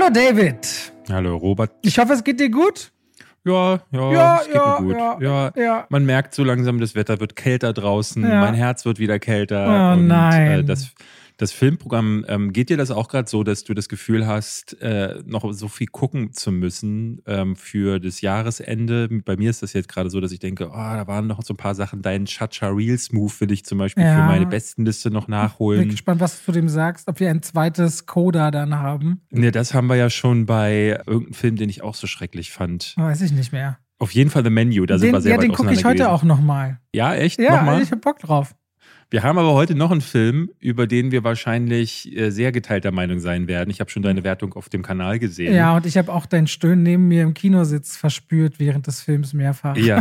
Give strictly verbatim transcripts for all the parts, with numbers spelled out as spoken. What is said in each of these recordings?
Hallo David. Hallo Robert. Ich hoffe, es geht dir gut. Ja, ja, Ja, es geht ja, mir gut. ja, Ja, ja. Man merkt so langsam, das Wetter wird kälter draußen, Ja. mein Herz wird wieder kälter. Oh und nein. Äh, das, das Filmprogramm, ähm, geht dir das auch gerade so, dass du das Gefühl hast, äh, noch so viel gucken zu müssen ähm, für das Jahresende? Bei mir ist das jetzt gerade so, dass ich denke, oh, da waren noch so ein paar Sachen. Dein Chacha Reels Move will ich zum Beispiel Ja. für meine Bestenliste noch Bin nachholen. gespannt, was du zu dem sagst, ob wir ein zweites Coda dann haben. Ne, das haben wir ja schon bei irgendeinem Film, den ich auch so schrecklich fand. Weiß ich nicht mehr. Auf jeden Fall The Menu, da sind Den, wir sehr ja, weit den gucke ich auseinander heute gewesen. auch nochmal. Ja, echt? Ja, Nochmal? ich hab Bock drauf. Wir haben aber heute noch einen Film, über den wir wahrscheinlich äh, sehr geteilter Meinung sein werden. Ich habe schon deine Wertung auf dem Kanal gesehen. Ja, und ich habe auch dein Stöhnen neben mir im Kinositz verspürt während des Films mehrfach. Ja.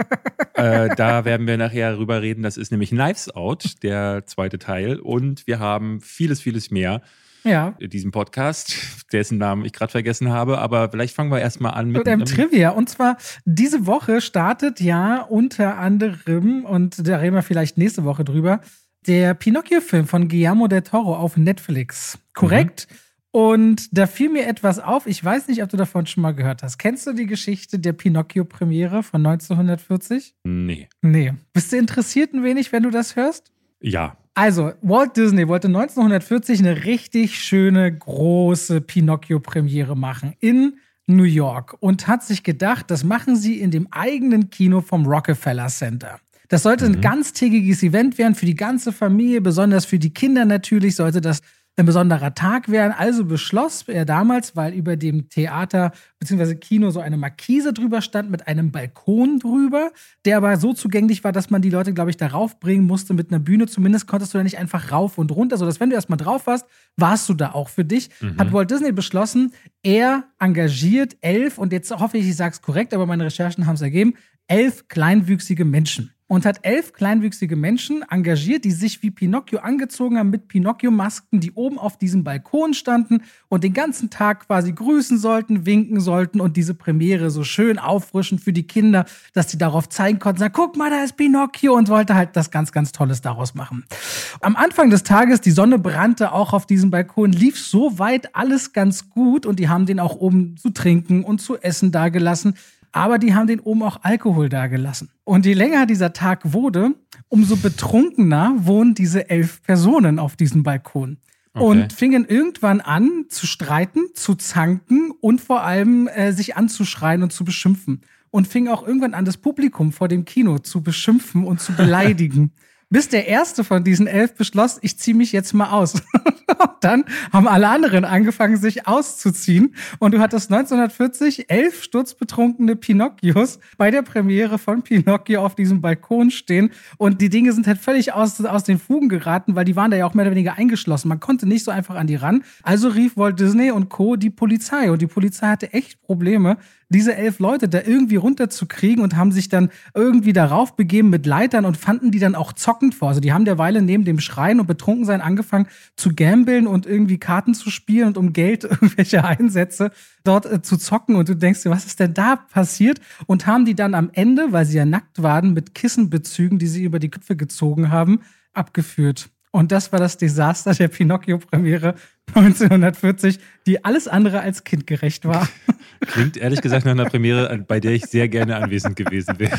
äh, da werden wir nachher drüber reden. Das ist nämlich Knives Out, der zweite Teil. Und wir haben vieles, vieles mehr Ja. in diesem Podcast, dessen Namen ich gerade vergessen habe. Aber vielleicht fangen wir erstmal an mit Mit einem Trivia. Und zwar, diese Woche startet ja unter anderem, und da reden wir vielleicht nächste Woche drüber, der Pinocchio-Film von Guillermo del Toro auf Netflix. Korrekt? Mhm. Und da fiel mir etwas auf. Ich weiß nicht, ob du davon schon mal gehört hast. Kennst du die Geschichte der Pinocchio-Premiere von neunzehnhundertvierzig? Nee. Nee. Bist du interessiert ein wenig, wenn du das hörst? Ja. Also, Walt Disney wollte neunzehnhundertvierzig eine richtig schöne, große Pinocchio-Premiere machen in New York und hat sich gedacht, das machen sie in dem eigenen Kino vom Rockefeller Center. Das sollte ein Mhm. ganztägiges Event werden für die ganze Familie, besonders für die Kinder natürlich sollte das ein besonderer Tag werden. Also beschloss er damals, weil über dem Theater bzw. Kino so eine Markise drüber stand mit einem Balkon drüber, der aber so zugänglich war, dass man die Leute, glaube ich, da raufbringen musste mit einer Bühne. Zumindest konntest du da nicht einfach rauf und runter, sodass wenn du erstmal drauf warst, warst du da auch für dich. Mhm. Hat Walt Disney beschlossen, er engagiert elf, und jetzt hoffe ich, ich sage es korrekt, aber meine Recherchen haben es ergeben, elf kleinwüchsige Menschen. Und hat elf kleinwüchsige Menschen engagiert, die sich wie Pinocchio angezogen haben mit Pinocchio-Masken, die oben auf diesem Balkon standen und den ganzen Tag quasi grüßen sollten, winken sollten und diese Premiere so schön auffrischen für die Kinder, dass sie darauf zeigen konnten, sagen, guck mal, da ist Pinocchio, und wollte halt das ganz, ganz Tolles daraus machen. Am Anfang des Tages, die Sonne brannte auch auf diesem Balkon, lief so weit alles ganz gut und die haben den auch oben zu trinken und zu essen dagelassen. Aber die haben den oben auch Alkohol dagelassen. Und je länger dieser Tag wurde, umso betrunkener wohnen diese elf Personen auf diesem Balkon. Okay. Und fingen irgendwann an zu streiten, zu zanken und vor allem äh, sich anzuschreien und zu beschimpfen. Und fingen auch irgendwann an, das Publikum vor dem Kino zu beschimpfen und zu beleidigen. Bis der erste von diesen elf beschloss, ich ziehe mich jetzt mal aus. Und dann haben alle anderen angefangen, sich auszuziehen. Und du hattest neunzehnhundertvierzig elf sturzbetrunkene Pinocchios bei der Premiere von Pinocchio auf diesem Balkon stehen. Und die Dinge sind halt völlig aus, aus den Fugen geraten, weil die waren da ja auch mehr oder weniger eingeschlossen. Man konnte nicht so einfach an die ran. Also rief Walt Disney und Co. die Polizei. Und die Polizei hatte echt Probleme, diese elf Leute da irgendwie runterzukriegen, und haben sich dann irgendwie darauf begeben mit Leitern und fanden die dann auch zockend vor. Also die haben derweile neben dem Schreien und Betrunkensein angefangen zu gambeln und irgendwie Karten zu spielen und um Geld irgendwelche Einsätze dort äh, zu zocken. Und du denkst dir, was ist denn da passiert? Und haben die dann am Ende, weil sie ja nackt waren, mit Kissenbezügen, die sie über die Köpfe gezogen haben, abgeführt. Und das war das Desaster der Pinocchio-Premiere neunzehnhundertvierzig, die alles andere als kindgerecht war. Klingt ehrlich gesagt nach einer Premiere, bei der ich sehr gerne anwesend gewesen wäre.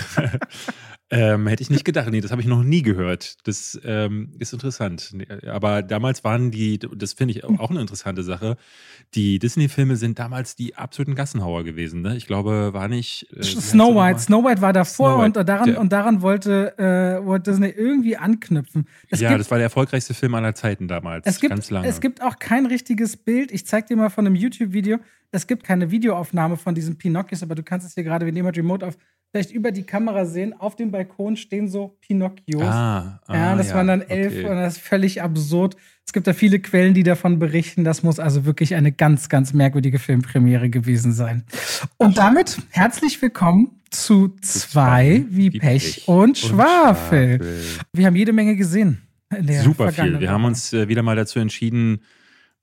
ähm, hätte ich nicht gedacht. Nee, das habe ich noch nie gehört. Das ähm, ist interessant. Aber damals waren die, das finde ich auch eine interessante Sache, die Disney-Filme sind damals die absoluten Gassenhauer gewesen. Ne? Ich glaube, war nicht... Äh, Snow White. Snow White war davor White, und daran, der, und daran wollte äh, Walt Disney irgendwie anknüpfen. Es ja, gibt, das war der erfolgreichste Film aller Zeiten damals. Es gibt, ganz lange. Es gibt auch kein richtiges Bild. Ich zeig dir mal von einem YouTube-Video. Es gibt keine Videoaufnahme von diesen Pinocchios, aber du kannst es hier gerade, wir nehmen mal Remote auf, vielleicht über die Kamera sehen. Auf dem Balkon stehen so Pinocchios. Ah, ah, ja, das ja, waren dann elf okay. Und das ist völlig absurd. Es gibt da viele Quellen, die davon berichten. Das muss also wirklich eine ganz, ganz merkwürdige Filmpremiere gewesen sein. Und damit herzlich willkommen zu zwei wie Pech und Schwafel. Wir haben jede Menge gesehen. In der Super viel. Wir haben uns äh, wieder mal dazu entschieden,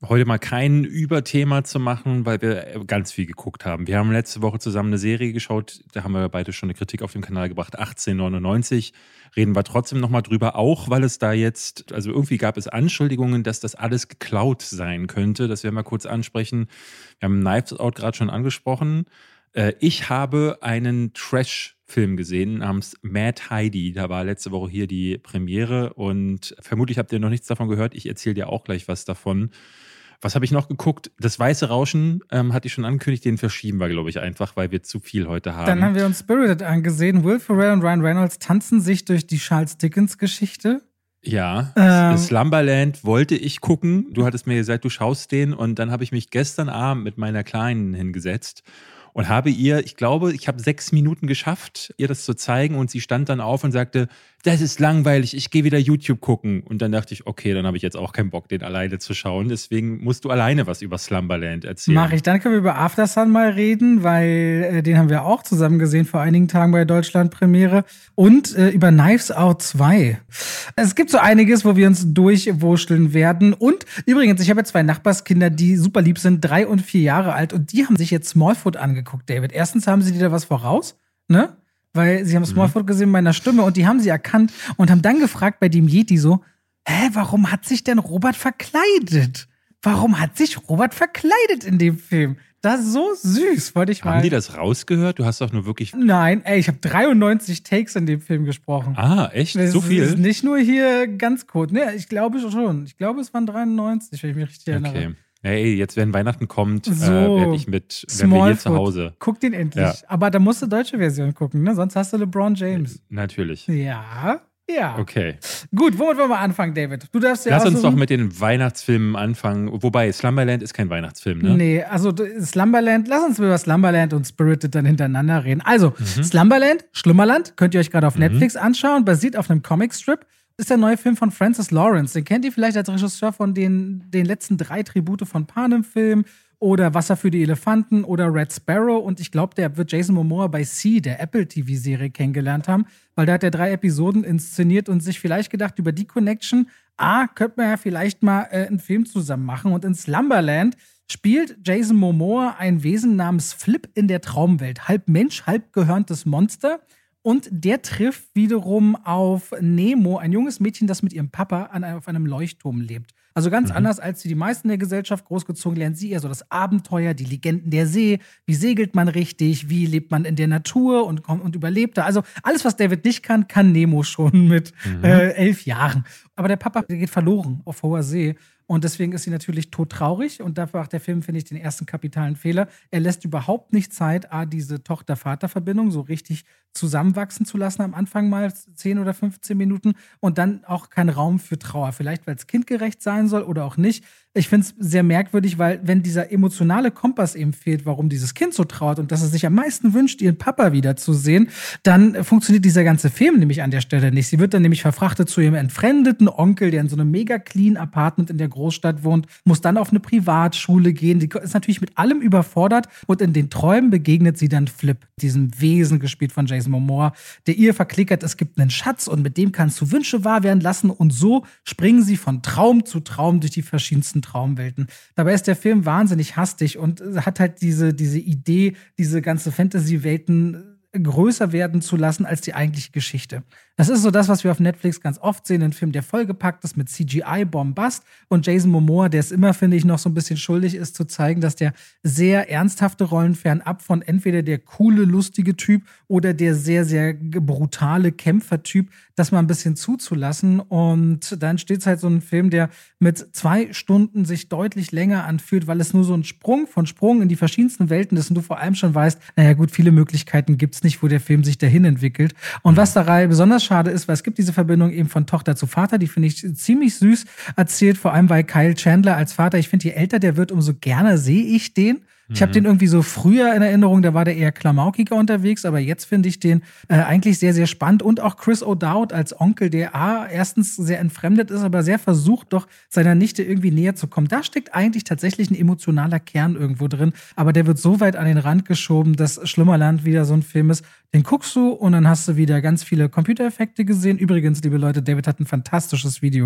heute mal kein Überthema zu machen, weil wir ganz viel geguckt haben. Wir haben letzte Woche zusammen eine Serie geschaut, da haben wir beide schon eine Kritik auf dem Kanal gebracht, achtzehnhundertneunundneunzig. Reden wir trotzdem nochmal drüber, auch weil es da jetzt, also irgendwie gab es Anschuldigungen, dass das alles geklaut sein könnte. Das werden wir kurz ansprechen. Wir haben Knives Out gerade schon angesprochen. Ich habe einen Trash-Film gesehen namens Mad Heidi. Da war letzte Woche hier die Premiere und vermutlich habt ihr noch nichts davon gehört. Ich erzähle dir auch gleich was davon. Was habe ich noch geguckt? Das Weiße Rauschen ähm, hatte ich schon angekündigt, den verschieben wir, glaube ich, einfach, weil wir zu viel heute haben. Dann haben wir uns Spirited angesehen. Will Ferrell und Ryan Reynolds tanzen sich durch die Charles Dickens-Geschichte. Ja, ähm. Slumberland wollte ich gucken. Du hattest mir gesagt, du schaust den und dann habe ich mich gestern Abend mit meiner Kleinen hingesetzt und habe ihr, ich glaube, ich habe sechs Minuten geschafft, ihr das zu zeigen und sie stand dann auf und sagte, das ist langweilig, ich gehe wieder YouTube gucken. Und dann dachte ich, okay, dann habe ich jetzt auch keinen Bock, den alleine zu schauen. Deswegen musst du alleine was über Slumberland erzählen. Mach ich. Dann können wir über After Sun mal reden, weil äh, den haben wir auch zusammen gesehen vor einigen Tagen bei der Deutschland-Premiere. Und äh, über Knives Out zwei. Es gibt so einiges, wo wir uns durchwurschteln werden. Und übrigens, ich habe ja zwei Nachbarskinder, die super lieb sind, drei und vier Jahre alt. Und die haben sich jetzt Smallfoot angeguckt, David. Erstens haben sie dir da was voraus, ne? Weil sie haben Smallfoot gesehen in meiner Stimme und die haben sie erkannt und haben dann gefragt bei dem Yeti so, hä, warum hat sich denn Robert verkleidet? Warum hat sich Robert verkleidet in dem Film? Das ist so süß, wollte ich mal. Haben die das rausgehört? Du hast doch nur wirklich... Nein, ey, ich habe dreiundneunzig Takes in dem Film gesprochen. Ah, echt? Das so viel? Das ist nicht nur hier ganz kurz. Ne, ich glaube schon. Ich glaube, es waren dreiundneunzig, wenn ich mich richtig erinnere. Okay. Hey, jetzt, wenn Weihnachten kommt, so, äh, werde ich mit, wenn wir hier zu Hause. Guck den endlich. Ja. Aber da musst du deutsche Version gucken, ne? Sonst hast du LeBron James. Natürlich. Ja, ja. Okay. Gut, womit wollen wir anfangen, David? Du darfst ja Lass uns aussuchen. doch mit den Weihnachtsfilmen anfangen. Wobei, Slumberland ist kein Weihnachtsfilm, ne? Nee, also Slumberland, lass uns über Slumberland und Spirited dann hintereinander reden. Also, Mhm. Slumberland, Schlummerland, könnt ihr euch gerade auf Mhm. Netflix anschauen, basiert auf einem Comicstrip. Ist der neue Film von Francis Lawrence. Den kennt ihr vielleicht als Regisseur von den, den letzten drei Tribute von Panem-Film oder Wasser für die Elefanten oder Red Sparrow. Und ich glaube, der wird Jason Momoa bei C, der Apple-T V-Serie, kennengelernt haben, weil da hat er drei Episoden inszeniert und sich vielleicht gedacht, über die Connection, ah, könnte man ja vielleicht mal äh, einen Film zusammen machen. Und in Slumberland spielt Jason Momoa ein Wesen namens Flip in der Traumwelt. Halb Mensch, halb gehörntes Monster. Und der trifft wiederum auf Nemo, ein junges Mädchen, das mit ihrem Papa an einem, auf einem Leuchtturm lebt. Also ganz Mhm. anders als die meisten der Gesellschaft großgezogen, lernt sie eher so das Abenteuer, die Legenden der See, wie segelt man richtig, wie lebt man in der Natur und, kommt und überlebt da. Also alles, was David nicht kann, kann Nemo schon mit Mhm. äh, elf Jahren. Aber der Papa der geht verloren auf hoher See. Und deswegen ist sie natürlich todtraurig. Und dafür macht der Film, finde ich, den ersten kapitalen Fehler. Er lässt überhaupt nicht Zeit, A, diese Tochter-Vater-Verbindung so richtig zusammenwachsen zu lassen am Anfang mal zehn oder fünfzehn Minuten. Und dann auch kein Raum für Trauer. Vielleicht, weil es kindgerecht sein soll oder auch nicht. Ich finde es sehr merkwürdig, weil wenn dieser emotionale Kompass eben fehlt, warum dieses Kind so trauert und dass es sich am meisten wünscht, ihren Papa wiederzusehen, dann funktioniert dieser ganze Film nämlich an der Stelle nicht. Sie wird dann nämlich verfrachtet zu ihrem entfremdeten Onkel, der in so einem mega clean Apartment in der Großstadt wohnt, muss dann auf eine Privatschule gehen. Die ist natürlich mit allem überfordert und in den Träumen begegnet sie dann Flip, diesem Wesen, gespielt von Jason Momoa, der ihr verklickert, es gibt einen Schatz und mit dem kannst du Wünsche wahr werden lassen und so springen sie von Traum zu Traum durch die verschiedensten Traumwelten. Dabei ist der Film wahnsinnig hastig und hat halt diese, diese Idee, diese ganze Fantasy-Welten größer werden zu lassen als die eigentliche Geschichte. Das ist so das, was wir auf Netflix ganz oft sehen, ein Film, der vollgepackt ist mit C G I-Bombast und Jason Momoa, der es immer, finde ich, noch so ein bisschen schuldig ist, zu zeigen, dass der sehr ernsthafte Rollen fernab von entweder der coole, lustige Typ oder der sehr, sehr brutale Kämpfertyp, das mal ein bisschen zuzulassen. Und dann steht es halt so ein Film, der mit zwei Stunden sich deutlich länger anfühlt, weil es nur so ein Sprung von Sprung in die verschiedensten Welten ist und du vor allem schon weißt, naja gut, viele Möglichkeiten gibt es nicht, wo der Film sich dahin entwickelt. Und was dabei besonders schade ist, weil es gibt diese Verbindung eben von Tochter zu Vater, die finde ich ziemlich süß erzählt, vor allem bei Kyle Chandler als Vater. Ich finde, je älter der wird, umso gerne sehe ich den. Ich habe den irgendwie so früher in Erinnerung, da war der eher klamaukiger unterwegs, aber jetzt finde ich den äh, eigentlich sehr, sehr spannend. Und auch Chris O'Dowd als Onkel, der A, erstens sehr entfremdet ist, aber sehr versucht, doch seiner Nichte irgendwie näher zu kommen. Da steckt eigentlich tatsächlich ein emotionaler Kern irgendwo drin, aber der wird so weit an den Rand geschoben, dass Schlummerland wieder so ein Film ist, den guckst du und dann hast du wieder ganz viele Computereffekte gesehen. Übrigens, liebe Leute, David hat ein fantastisches Video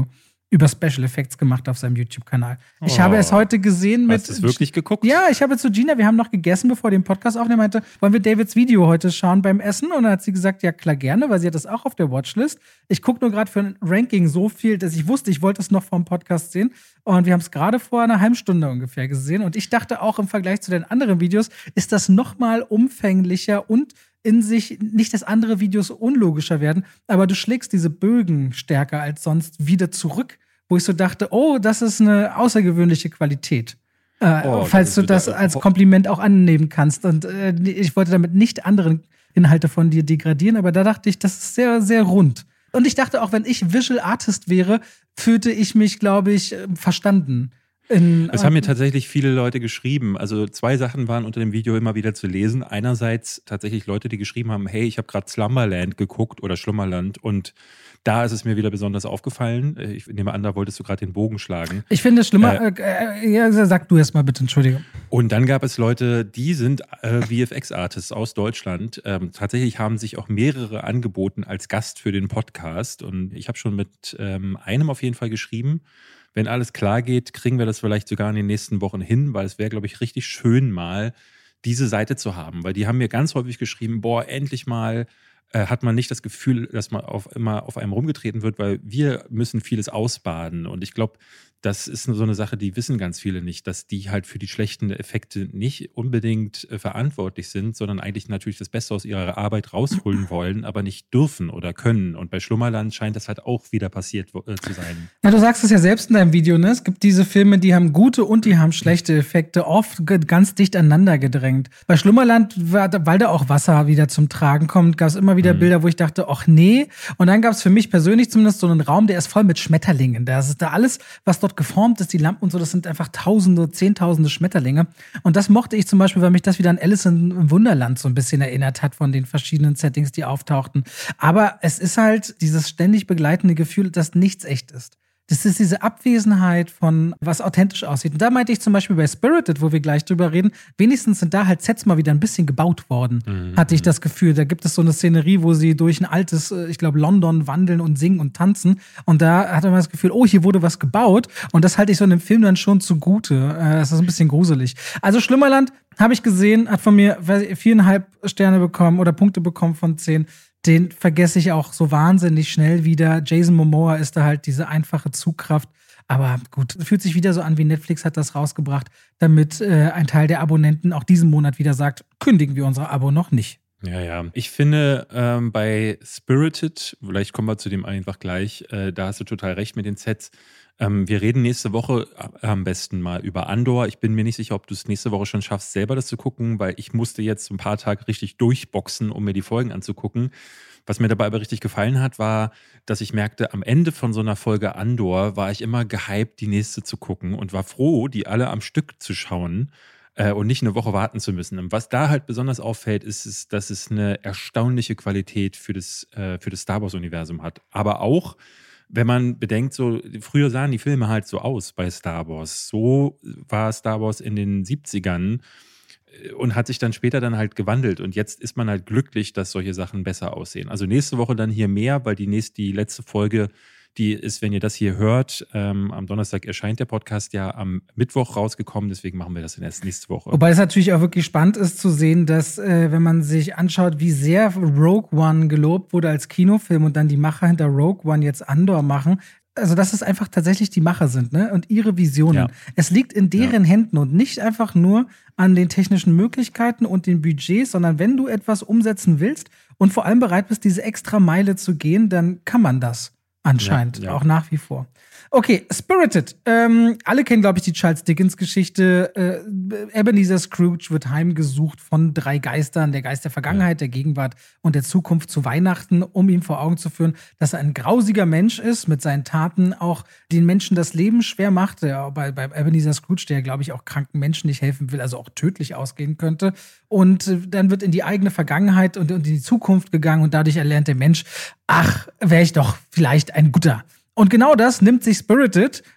über Special Effects gemacht auf seinem YouTube-Kanal. Ich Oh. habe es heute gesehen mit. Hast du es wirklich geguckt? Ja, ich habe zu Gina, wir haben noch gegessen, bevor wir den Podcast aufnehmen, meinte, wollen wir Davids Video heute schauen beim Essen? Und dann hat sie gesagt, ja klar, gerne, weil sie hat das auch auf der Watchlist. Ich gucke nur gerade für ein Ranking so viel, dass ich wusste, ich wollte es noch vom Podcast sehen. Und wir haben es gerade vor einer halben Stunde ungefähr gesehen. Und ich dachte auch im Vergleich zu den anderen Videos, ist das noch mal umfänglicher und in sich, nicht, dass andere Videos unlogischer werden, aber du schlägst diese Bögen stärker als sonst wieder zurück, wo ich so dachte, oh, das ist eine außergewöhnliche Qualität. Äh, Oh, falls das du ist das wieder- als Kompliment auch annehmen kannst. Und äh, ich wollte damit nicht andere Inhalte von dir degradieren, aber da dachte ich, das ist sehr, sehr rund. Und ich dachte auch, wenn ich Visual Artist wäre, fühlte ich mich, glaube ich, äh, verstanden. In, Es haben mir tatsächlich viele Leute geschrieben. Also zwei Sachen waren unter dem Video immer wieder zu lesen. Einerseits tatsächlich Leute, die geschrieben haben, hey, ich habe gerade Slumberland geguckt oder Schlummerland und da ist es mir wieder besonders aufgefallen. Ich nehme an, da wolltest du gerade den Bogen schlagen. Ich finde es schlimmer. Äh, äh, ja, sag du erst mal bitte, Entschuldigung. Und dann gab es Leute, die sind äh, V F X-Artists aus Deutschland. Ähm, tatsächlich haben sich auch mehrere angeboten als Gast für den Podcast. Und ich habe schon mit ähm, einem auf jeden Fall geschrieben. Wenn alles klar geht, kriegen wir das vielleicht sogar in den nächsten Wochen hin, weil es wäre, glaube ich, richtig schön, mal diese Seite zu haben. Weil die haben mir ganz häufig geschrieben, boah, endlich mal äh, hat man nicht das Gefühl, dass man auf, immer auf einem rumgetreten wird, weil wir müssen vieles ausbaden. Und ich glaube, das ist so eine Sache, die wissen ganz viele nicht, dass die halt für die schlechten Effekte nicht unbedingt äh, verantwortlich sind, sondern eigentlich natürlich das Beste aus ihrer Arbeit rausholen wollen, aber nicht dürfen oder können. Und bei Schlummerland scheint das halt auch wieder passiert äh, zu sein. Na, du sagst es ja selbst in deinem Video, ne? Es gibt diese Filme, die haben gute und die haben schlechte Effekte, oft g- ganz dicht aneinander gedrängt. Bei Schlummerland, war- weil da auch Wasser wieder zum Tragen kommt, gab es immer wieder Mhm. Bilder, wo ich dachte, ach nee. Und dann gab es für mich persönlich zumindest so einen Raum, der ist voll mit Schmetterlingen. Da ist da alles, was dort geformt ist, die Lampen und so, das sind einfach Tausende, Zehntausende Schmetterlinge. Und das mochte ich zum Beispiel, weil mich das wieder an Alice im Wunderland so ein bisschen erinnert hat von den verschiedenen Settings, die auftauchten. Aber es ist halt dieses ständig begleitende Gefühl, dass nichts echt ist. Das ist diese Abwesenheit von was authentisch aussieht. Und da meinte ich zum Beispiel bei Spirited, wo wir gleich drüber reden, wenigstens sind da halt Sets mal wieder ein bisschen gebaut worden, Mhm. hatte ich das Gefühl. Da gibt es so eine Szenerie, wo sie durch ein altes, äh, ich glaube, London wandeln und singen und tanzen. Und da hatte man das Gefühl, oh, hier wurde was gebaut. Und das halte ich so in dem Film dann schon zugute. Äh, Das ist ein bisschen gruselig. Also Schlummerland habe ich gesehen, hat von mir weiß ich, viereinhalb Sterne bekommen oder Punkte bekommen von zehn. Den vergesse ich auch so wahnsinnig schnell wieder. Jason Momoa ist da halt diese einfache Zugkraft. Aber gut, fühlt sich wieder so an, wie Netflix hat das rausgebracht, damit äh, ein Teil der Abonnenten auch diesen Monat wieder sagt, kündigen wir unser Abo noch nicht. Ja, ja. Ich finde, ähm, bei Spirited, vielleicht kommen wir zu dem einfach gleich, äh, da hast du total recht mit den Sets. Ähm, wir reden nächste Woche am besten mal über Andor. Ich bin mir nicht sicher, ob du es nächste Woche schon schaffst, selber das zu gucken, weil ich musste jetzt ein paar Tage richtig durchboxen, um mir die Folgen anzugucken. Was mir dabei aber richtig gefallen hat, war, dass ich merkte, am Ende von so einer Folge Andor war ich immer gehypt, die nächste zu gucken und war froh, die alle am Stück zu schauen. Äh, und nicht eine Woche warten zu müssen. Und was da halt besonders auffällt, ist, ist dass es eine erstaunliche Qualität für das, äh, für das Star Wars-Universum hat. Aber auch, wenn man bedenkt, so früher sahen die Filme halt so aus bei Star Wars. So war Star Wars in den siebzigern und hat sich dann später dann halt gewandelt. Und jetzt ist man halt glücklich, dass solche Sachen besser aussehen. Also nächste Woche dann hier mehr, weil die nächste, die letzte Folge, die ist, wenn ihr das hier hört, ähm, am Donnerstag erscheint der Podcast ja am Mittwoch rausgekommen, deswegen machen wir das dann erst nächste Woche. Wobei es natürlich auch wirklich spannend ist zu sehen, dass, äh, wenn man sich anschaut, wie sehr Rogue One gelobt wurde als Kinofilm und dann die Macher hinter Rogue One jetzt Andor machen, also dass es einfach tatsächlich die Macher sind, ne? Und ihre Visionen. Ja. Es liegt in deren ja. Händen und nicht einfach nur an den technischen Möglichkeiten und den Budgets, sondern wenn du etwas umsetzen willst und vor allem bereit bist, diese extra Meile zu gehen, dann kann man das. Anscheinend, ja, ja. auch nach wie vor. Okay, Spirited. Ähm, alle kennen, glaube ich, die Charles Dickens-Geschichte. Äh, Ebenezer Scrooge wird heimgesucht von drei Geistern, der Geist der Vergangenheit, der Gegenwart und der Zukunft zu Weihnachten, um ihm vor Augen zu führen, dass er ein grausiger Mensch ist, mit seinen Taten auch den Menschen das Leben schwer macht. Ja, bei, bei Ebenezer Scrooge, der, glaube ich, auch kranken Menschen nicht helfen will, also auch tödlich ausgehen könnte. Und äh, dann wird in die eigene Vergangenheit und, und in die Zukunft gegangen und dadurch erlernt der Mensch, ach, wäre ich doch vielleicht ein Guter. Und genau das nimmt sich Spirited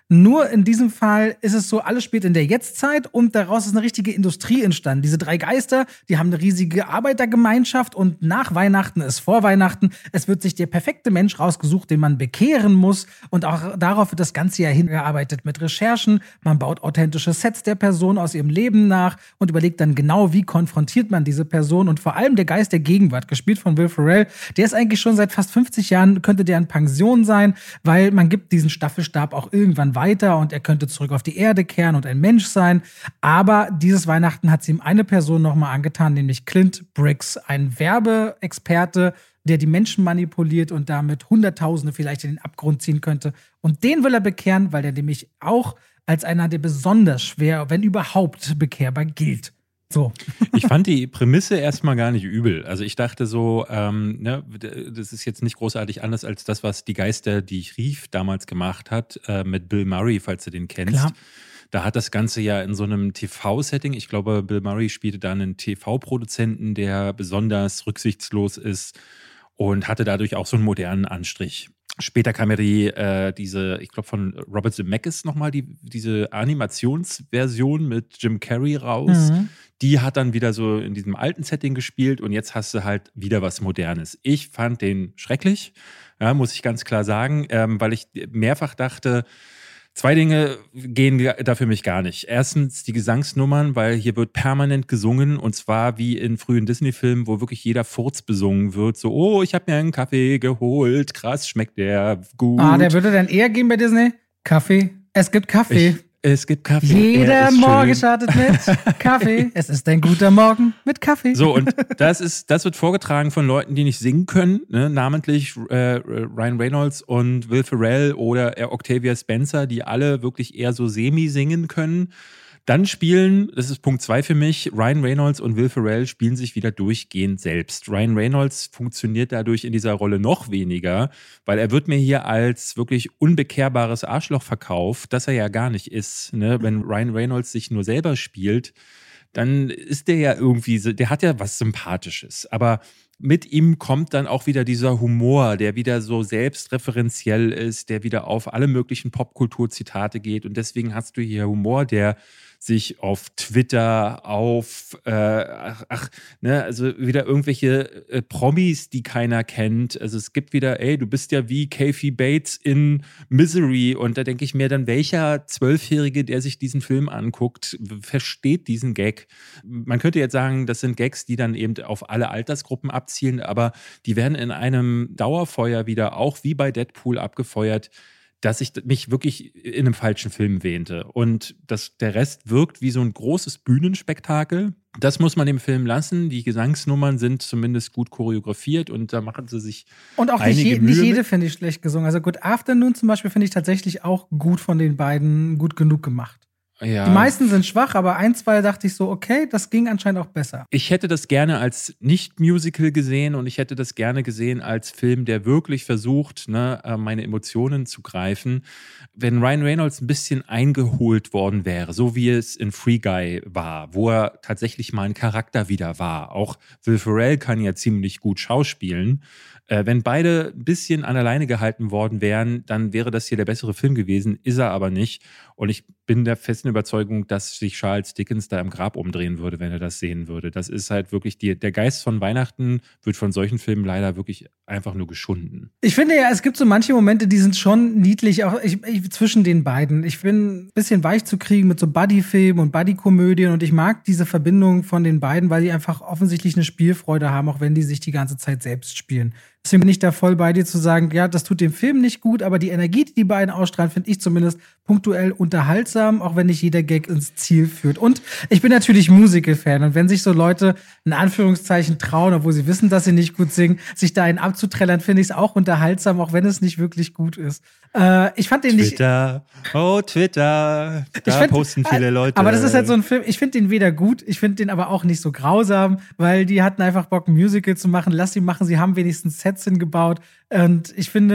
Nur in diesem Fall ist es so, alles spielt in der Jetztzeit und daraus ist eine richtige Industrie entstanden. Diese drei Geister, die haben eine riesige Arbeitergemeinschaft und nach Weihnachten ist vor Weihnachten. Es wird sich der perfekte Mensch rausgesucht, den man bekehren muss und auch darauf wird das ganze Jahr hingearbeitet mit Recherchen. Man baut authentische Sets der Person aus ihrem Leben nach und überlegt dann genau, wie konfrontiert man diese Person und vor allem der Geist der Gegenwart, gespielt von Will Ferrell, der ist eigentlich schon seit fast fünfzig Jahren, könnte der in Pension sein, weil man gibt diesen Staffelstab auch irgendwann weiter und er könnte zurück auf die Erde kehren und ein Mensch sein. Aber dieses Weihnachten hat sie ihm eine Person nochmal angetan, nämlich Clint Briggs, ein Werbeexperte, der die Menschen manipuliert und damit Hunderttausende vielleicht in den Abgrund ziehen könnte. Und den will er bekehren, weil der nämlich auch als einer, der besonders schwer, wenn überhaupt, bekehrbar gilt. So. Ich fand die Prämisse erstmal gar nicht übel. Also ich dachte so, ähm, ne, das ist jetzt nicht großartig anders als das, was Die Geister, die ich rief, damals gemacht hat, äh, mit Bill Murray, falls du den kennst. Klar. Da hat das Ganze ja in so einem T V-Setting, ich glaube, Bill Murray spielte da einen T V-Produzenten, der besonders rücksichtslos ist und hatte dadurch auch so einen modernen Anstrich. Später kam ja die, äh, diese, ich glaube von Robert Zemeckis nochmal, die, diese Animationsversion mit Jim Carrey raus. Mhm. Die hat dann wieder so in diesem alten Setting gespielt und jetzt hast du halt wieder was Modernes. Ich fand den schrecklich, ja, muss ich ganz klar sagen, ähm, weil ich mehrfach dachte, zwei Dinge gehen da für mich gar nicht. Erstens die Gesangsnummern, weil hier wird permanent gesungen und zwar wie in frühen Disney-Filmen, wo wirklich jeder Furz besungen wird. So, oh, ich habe mir einen Kaffee geholt, krass, schmeckt der gut. Ah, der würde dann eher gehen bei Disney? Kaffee? Es gibt Kaffee. Ich, es gibt Kaffee. Jeder Morgen startet mit Kaffee. Es ist ein guter Morgen mit Kaffee. So, und das ist, das wird vorgetragen von Leuten, die nicht singen können, ne? Namentlich äh, Ryan Reynolds und Will Ferrell oder äh, Octavia Spencer, die alle wirklich eher so semi singen können. Dann spielen, das ist Punkt zwei für mich, Ryan Reynolds und Will Ferrell spielen sich wieder durchgehend selbst. Ryan Reynolds funktioniert dadurch in dieser Rolle noch weniger, weil er wird mir hier als wirklich unbekehrbares Arschloch verkauft, das er ja gar nicht ist. Ne? Wenn Ryan Reynolds sich nur selber spielt, dann ist der ja irgendwie, der hat ja was Sympathisches, aber mit ihm kommt dann auch wieder dieser Humor, der wieder so selbstreferenziell ist, der wieder auf alle möglichen Popkulturzitate geht und deswegen hast du hier Humor, der sich auf Twitter, auf, äh, ach, ach, ne, also wieder irgendwelche äh, Promis, die keiner kennt. Also es gibt wieder, ey, du bist ja wie Kathy Bates in Misery und da denke ich mir dann, welcher Zwölfjährige, der sich diesen Film anguckt, versteht diesen Gag. Man könnte jetzt sagen, das sind Gags, die dann eben auf alle Altersgruppen abzielen, aber die werden in einem Dauerfeuer wieder, auch wie bei Deadpool, abgefeuert, dass ich mich wirklich in einem falschen Film wähnte. Und das, der Rest wirkt wie so ein großes Bühnenspektakel. Das muss man dem Film lassen. Die Gesangsnummern sind zumindest gut choreografiert und da machen sie sich und auch einige nicht, je, Mühe nicht jede mit. finde ich schlecht gesungen. Also Good Afternoon zum Beispiel finde ich tatsächlich auch gut von den beiden gut genug gemacht. Ja. Die meisten sind schwach, aber ein, zwei dachte ich so, okay, das ging anscheinend auch besser. Ich hätte das gerne als Nicht-Musical gesehen und ich hätte das gerne gesehen als Film, der wirklich versucht, ne, meine Emotionen zu greifen. Wenn Ryan Reynolds ein bisschen eingeholt worden wäre, so wie es in Free Guy war, wo er tatsächlich mal ein Charakter wieder war. Auch Will Ferrell kann ja ziemlich gut schauspielen. Äh, wenn beide ein bisschen an alleine gehalten worden wären, dann wäre das hier der bessere Film gewesen, ist er aber nicht. Und ich bin der festen Überzeugung, dass sich Charles Dickens da im Grab umdrehen würde, wenn er das sehen würde. Das ist halt wirklich, die, der Geist von Weihnachten wird von solchen Filmen leider wirklich einfach nur geschunden. Ich finde ja, es gibt so manche Momente, die sind schon niedlich, auch ich, ich, zwischen den beiden. Ich bin ein bisschen weich zu kriegen mit so Buddy-Filmen und Buddy-Komödien und ich mag diese Verbindung von den beiden, weil die einfach offensichtlich eine Spielfreude haben, auch wenn die sich die ganze Zeit selbst spielen. Deswegen bin ich da voll bei dir zu sagen, ja, das tut dem Film nicht gut, aber die Energie, die die beiden ausstrahlen, finde ich zumindest punktuell unterhaltsam, auch wenn nicht jeder Gag ins Ziel führt. Und ich bin natürlich Musical-Fan und wenn sich so Leute in Anführungszeichen trauen, obwohl sie wissen, dass sie nicht gut singen, sich da einen abzuträllern, finde ich es auch unterhaltsam, auch wenn es nicht wirklich gut ist. Äh, ich fand den Twitter, nicht. oh Twitter, da find, posten viele Leute. Aber das ist halt so ein Film, ich finde den weder gut, ich finde den aber auch nicht so grausam, weil die hatten einfach Bock, ein Musical zu machen. Lass sie machen, sie haben wenigstens Sets hingebaut. Und ich finde,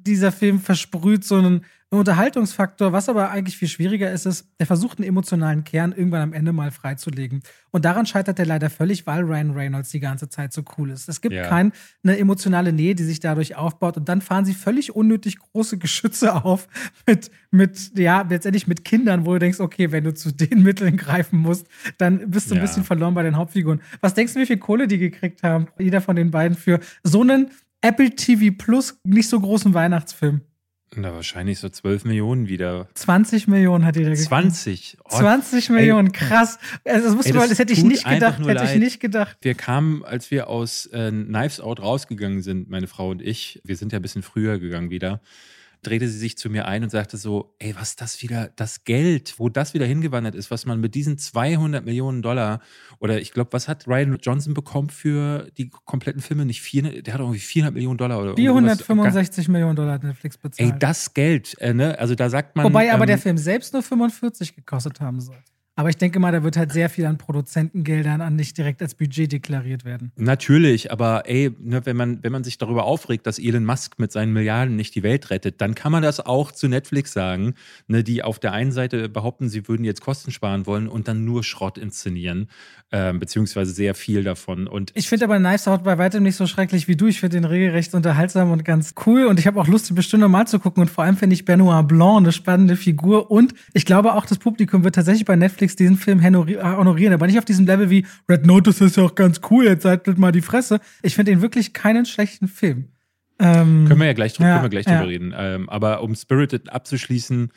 dieser Film versprüht so einen Unterhaltungsfaktor. Was aber eigentlich viel schwieriger ist, ist, der versucht einen emotionalen Kern irgendwann am Ende mal freizulegen. Und daran scheitert er leider völlig, weil Ryan Reynolds die ganze Zeit so cool ist. Es gibt Ja. keine emotionale Nähe, die sich dadurch aufbaut. Und dann fahren sie völlig unnötig große Geschütze auf mit, mit, ja, letztendlich mit Kindern, wo du denkst, okay, wenn du zu den Mitteln greifen musst, dann bist du ein Ja. bisschen verloren bei den Hauptfiguren. Was denkst du, wie viel Kohle die gekriegt haben, jeder von den beiden, für so einen Apple T V Plus nicht so großen Weihnachtsfilm? Na, wahrscheinlich so zwölf Millionen wieder. zwanzig Millionen hat jeder gekriegt. zwanzig. Oh, zwanzig Millionen, krass. Also das, musst Ey, du mal, das das hätte ich tut nicht einfach gedacht, nur hätte ich leid. nicht gedacht. Wir kamen, als wir aus äh, Knives Out rausgegangen sind, meine Frau und ich, wir sind ja ein bisschen früher gegangen wieder, drehte sie sich zu mir ein und sagte so, ey, was das wieder, das Geld, wo das wieder hingewandert ist, was man mit diesen zweihundert Millionen Dollar, oder ich glaube, was hat Ryan Johnson bekommen für die kompletten Filme? Nicht vier, der hat irgendwie vierhundert Millionen Dollar oder irgendwas. vierhundertfünfundsechzig Millionen Dollar hat Netflix bezahlt. Ey, das Geld, äh, ne? Also da sagt man. Wobei aber ähm, der Film selbst nur fünfundvierzig gekostet haben soll. Aber ich denke mal, da wird halt sehr viel an Produzentengeldern an nicht direkt als Budget deklariert werden. Natürlich, aber ey, ne, wenn man, wenn man sich darüber aufregt, dass Elon Musk mit seinen Milliarden nicht die Welt rettet, dann kann man das auch zu Netflix sagen, ne, die auf der einen Seite behaupten, sie würden jetzt Kosten sparen wollen und dann nur Schrott inszenieren, ähm, beziehungsweise sehr viel davon. Und Ich finde aber Knives Out bei weitem nicht so schrecklich wie du. Ich finde den regelrecht unterhaltsam und ganz cool. Und ich habe auch Lust, die bestimmt nochmal zu gucken. Und vor allem finde ich Benoit Blanc eine spannende Figur. Und ich glaube auch, das Publikum wird tatsächlich bei Netflix diesen Film honorieren. Aber nicht auf diesem Level wie Red Notice ist ja auch ganz cool, jetzt haltet mal die Fresse. Ich finde ihn wirklich keinen schlechten Film. Ähm, können wir ja gleich, drü- ja, können wir gleich ja. drüber reden. Ähm, aber um Spirited abzuschließen,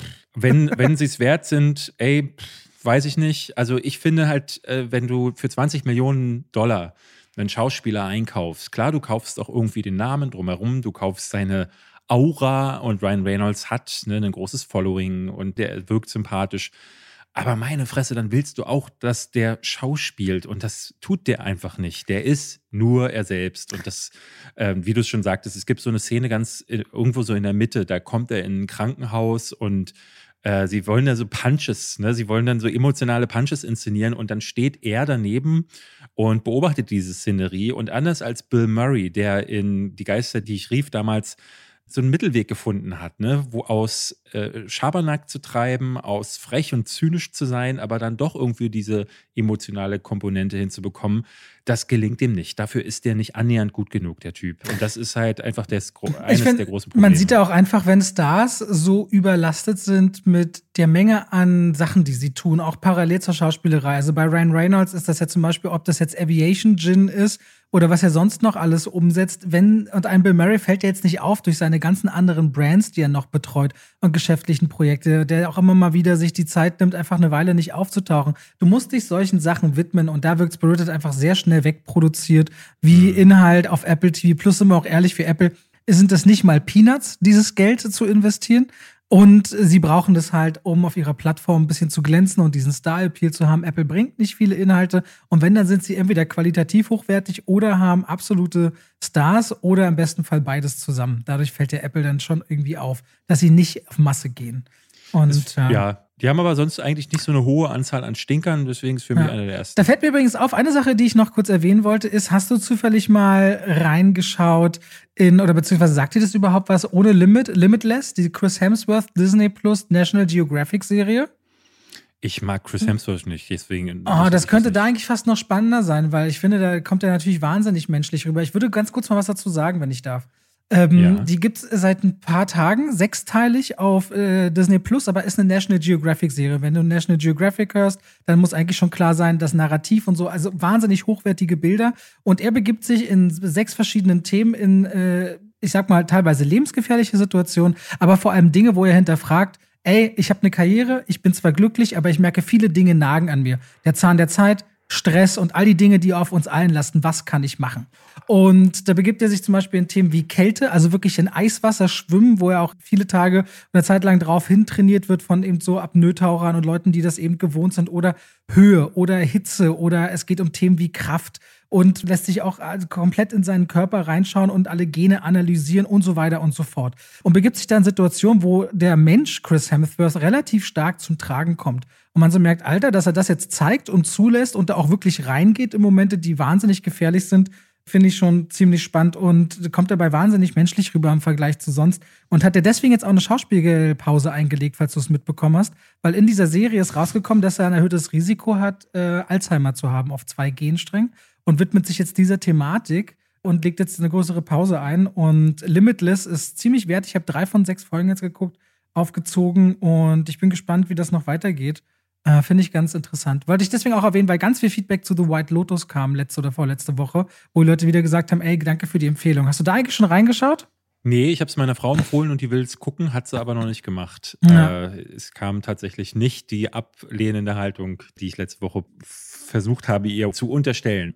wenn, wenn sie es wert sind, ey, pff, weiß ich nicht. Also ich finde halt, äh, wenn du für zwanzig Millionen Dollar einen Schauspieler einkaufst, klar, du kaufst auch irgendwie den Namen drumherum, du kaufst seine Aura und Ryan Reynolds hat ne, ein großes Following und der wirkt sympathisch. Aber meine Fresse, dann willst du auch, dass der schauspielt und das tut der einfach nicht. Der ist nur er selbst und das, ähm, wie du es schon sagtest, es gibt so eine Szene ganz äh, irgendwo so in der Mitte, da kommt er in ein Krankenhaus und äh, sie wollen da so Punches, ne? Sie wollen dann so emotionale Punches inszenieren und dann steht er daneben und beobachtet diese Szenerie und anders als Bill Murray, der in Die Geister, die ich rief, damals so einen Mittelweg gefunden hat, ne? Wo aus äh, Schabernack zu treiben, aus frech und zynisch zu sein, aber dann doch irgendwie diese emotionale Komponente hinzubekommen, das gelingt ihm nicht. Dafür ist der nicht annähernd gut genug, der Typ. Und das ist halt einfach das, eines Ich find, der großen Probleme. man sieht ja auch einfach, wenn Stars so überlastet sind mit der Menge an Sachen, die sie tun, auch parallel zur Schauspielerei. Also bei Ryan Reynolds ist das ja zum Beispiel, ob das jetzt Aviation Gin ist oder was er sonst noch alles umsetzt. Wenn, und ein Bill Murray fällt ja jetzt nicht auf durch seine ganzen anderen Brands, die er noch betreut und geschäftlichen Projekte, der auch immer mal wieder sich die Zeit nimmt, einfach eine Weile nicht aufzutauchen. Du musst dich solchen Sachen widmen und da wirkt Spirited einfach sehr schnell wegproduziert, wie Inhalt auf Apple T V. Plus sind wir auch ehrlich, für Apple sind das nicht mal Peanuts, dieses Geld zu investieren. Und sie brauchen das halt, um auf ihrer Plattform ein bisschen zu glänzen und diesen Star-Appeal zu haben. Apple bringt nicht viele Inhalte. Und wenn, dann sind sie entweder qualitativ hochwertig oder haben absolute Stars oder im besten Fall beides zusammen. Dadurch fällt der Apple dann schon irgendwie auf, dass sie nicht auf Masse gehen. Und das, ja. ja, die haben aber sonst eigentlich nicht so eine hohe Anzahl an Stinkern, deswegen ist für Ja. mich einer der ersten. Da fällt mir übrigens auf, eine Sache, die ich noch kurz erwähnen wollte, ist, hast du zufällig mal reingeschaut in, oder beziehungsweise sagt dir das überhaupt was, Ohne Limit, Limitless, die Chris Hemsworth Disney Plus National Geographic Serie? Ich mag Chris Hemsworth nicht, deswegen. Oh, das könnte nicht. da eigentlich fast noch spannender sein, weil ich finde, da kommt er natürlich wahnsinnig menschlich rüber. Ich würde ganz kurz mal was dazu sagen, wenn ich darf. Ähm, Ja. Die gibt's seit ein paar Tagen, sechsteilig auf äh, Disney Plus, aber ist eine National Geographic-Serie. Wenn du National Geographic hörst, dann muss eigentlich schon klar sein, das Narrativ und so, also wahnsinnig hochwertige Bilder. Und er begibt sich in sechs verschiedenen Themen in, äh, ich sag mal, teilweise lebensgefährliche Situationen, aber vor allem Dinge, wo er hinterfragt, ey, ich habe eine Karriere, ich bin zwar glücklich, aber ich merke, viele Dinge nagen an mir. Der Zahn der Zeit, Stress und all die Dinge, die auf uns allen lasten, was kann ich machen? Und da begibt er sich zum Beispiel in Themen wie Kälte, also wirklich in Eiswasser schwimmen, wo er auch viele Tage eine Zeit lang drauf hintrainiert wird von eben so Apnoe-Tauchern und Leuten, die das eben gewohnt sind, oder Höhe oder Hitze, oder es geht um Themen wie Kraft und lässt sich auch also komplett in seinen Körper reinschauen und alle Gene analysieren und so weiter und so fort. Und begibt sich dann in Situationen, wo der Mensch Chris Hemsworth relativ stark zum Tragen kommt. Und man so merkt, Alter, dass er das jetzt zeigt und zulässt und da auch wirklich reingeht in Momente, die wahnsinnig gefährlich sind, finde ich schon ziemlich spannend und kommt dabei wahnsinnig menschlich rüber im Vergleich zu sonst. Und hat er deswegen jetzt auch eine Schauspielpause eingelegt, falls du es mitbekommen hast. Weil in dieser Serie ist rausgekommen, dass er ein erhöhtes Risiko hat, äh, Alzheimer zu haben auf zwei Gensträngen und widmet sich jetzt dieser Thematik und legt jetzt eine größere Pause ein. Und Limitless ist ziemlich wert. Ich habe drei von sechs Folgen jetzt geguckt, aufgezogen und ich bin gespannt, wie das noch weitergeht. Äh, Finde ich ganz interessant. Wollte ich deswegen auch erwähnen, weil ganz viel Feedback zu The White Lotus kam letzte oder vorletzte Woche, wo die Leute wieder gesagt haben, ey, danke für die Empfehlung. Hast du da eigentlich schon reingeschaut? Nee, ich habe es meiner Frau empfohlen und die will es gucken, hat sie aber noch nicht gemacht. Ja. Äh, es kam tatsächlich nicht die ablehnende Haltung, die ich letzte Woche versucht habe, ihr zu unterstellen.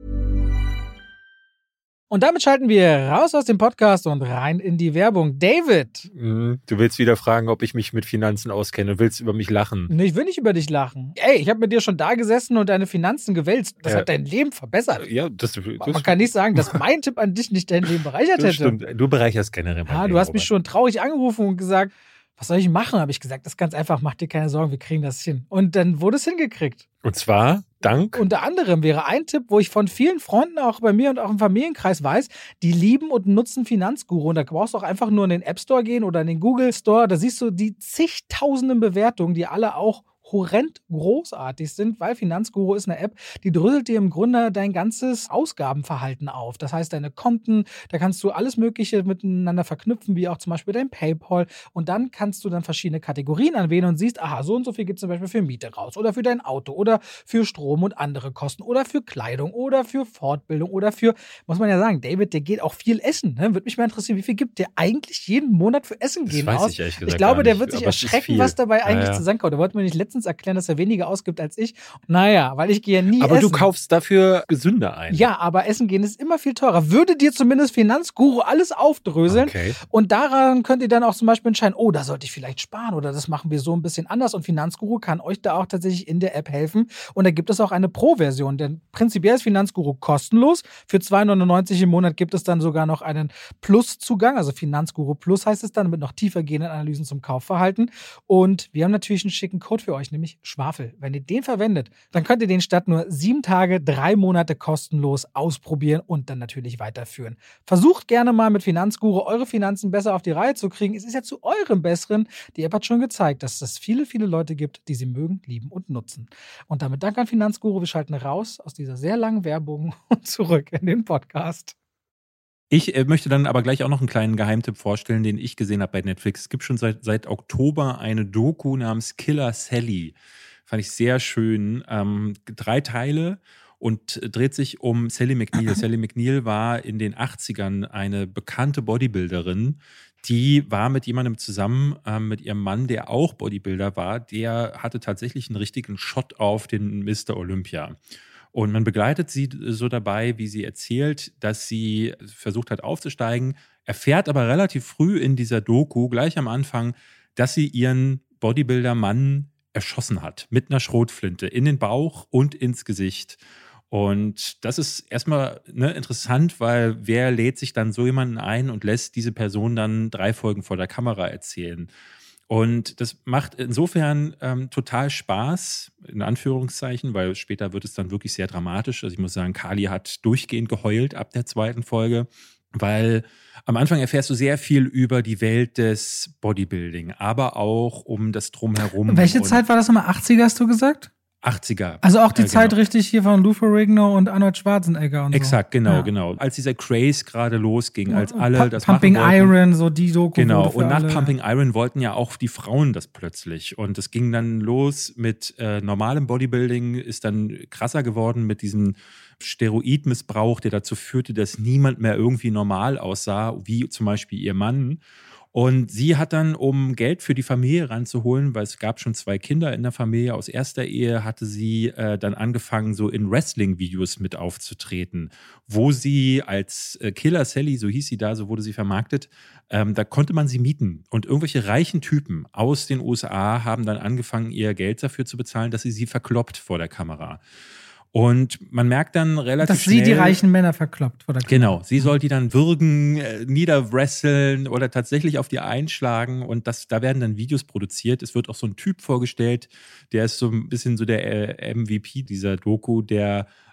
Und damit schalten wir raus aus dem Podcast und rein in die Werbung. David! Du willst wieder fragen, ob ich mich mit Finanzen auskenne und willst über mich lachen. Nee, ich will nicht über dich lachen. Ey, ich habe mit dir schon da gesessen und deine Finanzen gewälzt. Das Ja. hat dein Leben verbessert. Ja, das, das Man kann nicht sagen, dass mein Tipp an dich nicht dein Leben bereichert hätte. das stimmt. Du bereicherst generell mein Ja, Leben, du hast mich Robert. schon traurig angerufen und gesagt, was soll ich machen? Habe ich gesagt, das ist ganz einfach, mach dir keine Sorgen, wir kriegen das hin. Und dann wurde es hingekriegt. Und zwar dank. Unter anderem wäre ein Tipp, wo ich von vielen Freunden, auch bei mir und auch im Familienkreis weiß, die lieben und nutzen Finanzguru. Und da brauchst du auch einfach nur in den App Store gehen oder in den Google Store. Da siehst du die zigtausenden Bewertungen, die alle auch horrend großartig sind, weil Finanzguru ist eine App, die dröselt dir im Grunde dein ganzes Ausgabenverhalten auf. Das heißt, deine Konten, da kannst du alles Mögliche miteinander verknüpfen, wie auch zum Beispiel dein PayPal. Und dann kannst du dann verschiedene Kategorien anwählen und siehst, aha, so und so viel gibt es zum Beispiel für Miete raus oder für dein Auto oder für Strom und andere Kosten oder für Kleidung oder für Fortbildung oder für, muss man ja sagen, David, der geht auch viel essen. Ne? Würde mich mal interessieren, wie viel gibt der eigentlich jeden Monat für Essen Das gehen weiß aus? ich ehrlich gesagt Ich glaube, gar der nicht, wird sich aber es ist erschrecken, viel. was dabei eigentlich Ja, ja. zusammenkommt. Der wollte mir nicht letztens erklären, dass er weniger ausgibt als ich. Naja, weil ich gehe ja nie Aber essen. du kaufst dafür gesünder ein. Ja, aber Essen gehen ist immer viel teurer. Würde dir zumindest Finanzguru alles aufdröseln Okay. und daran könnt ihr dann auch zum Beispiel entscheiden, oh, da sollte ich vielleicht sparen oder das machen wir so ein bisschen anders und Finanzguru kann euch da auch tatsächlich in der App helfen und da gibt es auch eine Pro-Version, denn prinzipiell ist Finanzguru kostenlos. Für zwei neunundneunzig im Monat gibt es dann sogar noch einen Plus-Zugang, also Finanzguru Plus heißt es dann, mit noch tiefergehenden Analysen zum Kaufverhalten und wir haben natürlich einen schicken Code für euch, nämlich Schwafel. Wenn ihr den verwendet, dann könnt ihr den statt nur sieben Tage, drei Monate kostenlos ausprobieren und dann natürlich weiterführen. Versucht gerne mal mit Finanzguru eure Finanzen besser auf die Reihe zu kriegen. Es ist ja zu eurem Besseren. Die App hat schon gezeigt, dass es viele, viele Leute gibt, die sie mögen, lieben und nutzen. Und damit Dank an Finanzguru. Wir schalten raus aus dieser sehr langen Werbung und zurück in den Podcast. Ich äh, möchte dann aber gleich auch noch einen kleinen Geheimtipp vorstellen, den ich gesehen habe bei Netflix. Es gibt schon seit, seit Oktober eine Doku namens Killer Sally. Fand ich sehr schön. Ähm, drei Teile und dreht sich um Sally McNeil. Sally McNeil war in den achtzigern eine bekannte Bodybuilderin. Die war mit jemandem zusammen, ähm, mit ihrem Mann, der auch Bodybuilder war. Der hatte tatsächlich einen richtigen Shot auf den Mister Olympia. Und man begleitet sie so dabei, wie sie erzählt, dass sie versucht hat aufzusteigen, erfährt aber relativ früh in dieser Doku, gleich am Anfang, dass sie ihren Bodybuilder-Mann erschossen hat mit einer Schrotflinte in den Bauch und ins Gesicht. Und das ist erstmal ne, interessant, weil wer lädt sich dann so jemanden ein und lässt diese Person dann drei Folgen vor der Kamera erzählen? Und das macht insofern ähm, total Spaß, in Anführungszeichen, weil später wird es dann wirklich sehr dramatisch. Also ich muss sagen, Kali hat durchgehend geheult ab der zweiten Folge, weil am Anfang erfährst du sehr viel über die Welt des Bodybuilding, aber auch um das Drumherum. Welche Und Zeit war das nochmal? achtziger hast du gesagt? achtziger. Also auch die Ja, Zeit genau. richtig hier von Lou Ferrigno und Arnold Schwarzenegger und so. Exakt, genau, Ja. genau. Als dieser Craze gerade losging, als alle Pu- das Pumping machen wollten. Iron, so die Doku. Genau, wurde für und nach alle. Pumping Iron wollten ja auch die Frauen das plötzlich. Und es ging dann los mit äh, normalem Bodybuilding, ist dann krasser geworden mit diesem Steroidmissbrauch, der dazu führte, dass niemand mehr irgendwie normal aussah, wie zum Beispiel ihr Mann. Und sie hat dann, um Geld für die Familie ranzuholen, weil es gab schon zwei Kinder in der Familie aus erster Ehe, hatte sie äh, dann angefangen, so in Wrestling-Videos mit aufzutreten, wo sie als äh, Killer Sally, so hieß sie da, so wurde sie vermarktet, ähm, da konnte man sie mieten. Und irgendwelche reichen Typen aus den U S A haben dann angefangen, ihr Geld dafür zu bezahlen, dass sie sie verkloppt vor der Kamera. Und man merkt dann relativ Dass schnell, sie die reichen Männer verkloppt. Oder? genau, sie soll die dann würgen, äh, niederwresteln oder tatsächlich auf die einschlagen. Und das, da werden dann Videos produziert. Es wird auch so ein Typ vorgestellt, der ist so ein bisschen so der äh, M V P dieser Doku, der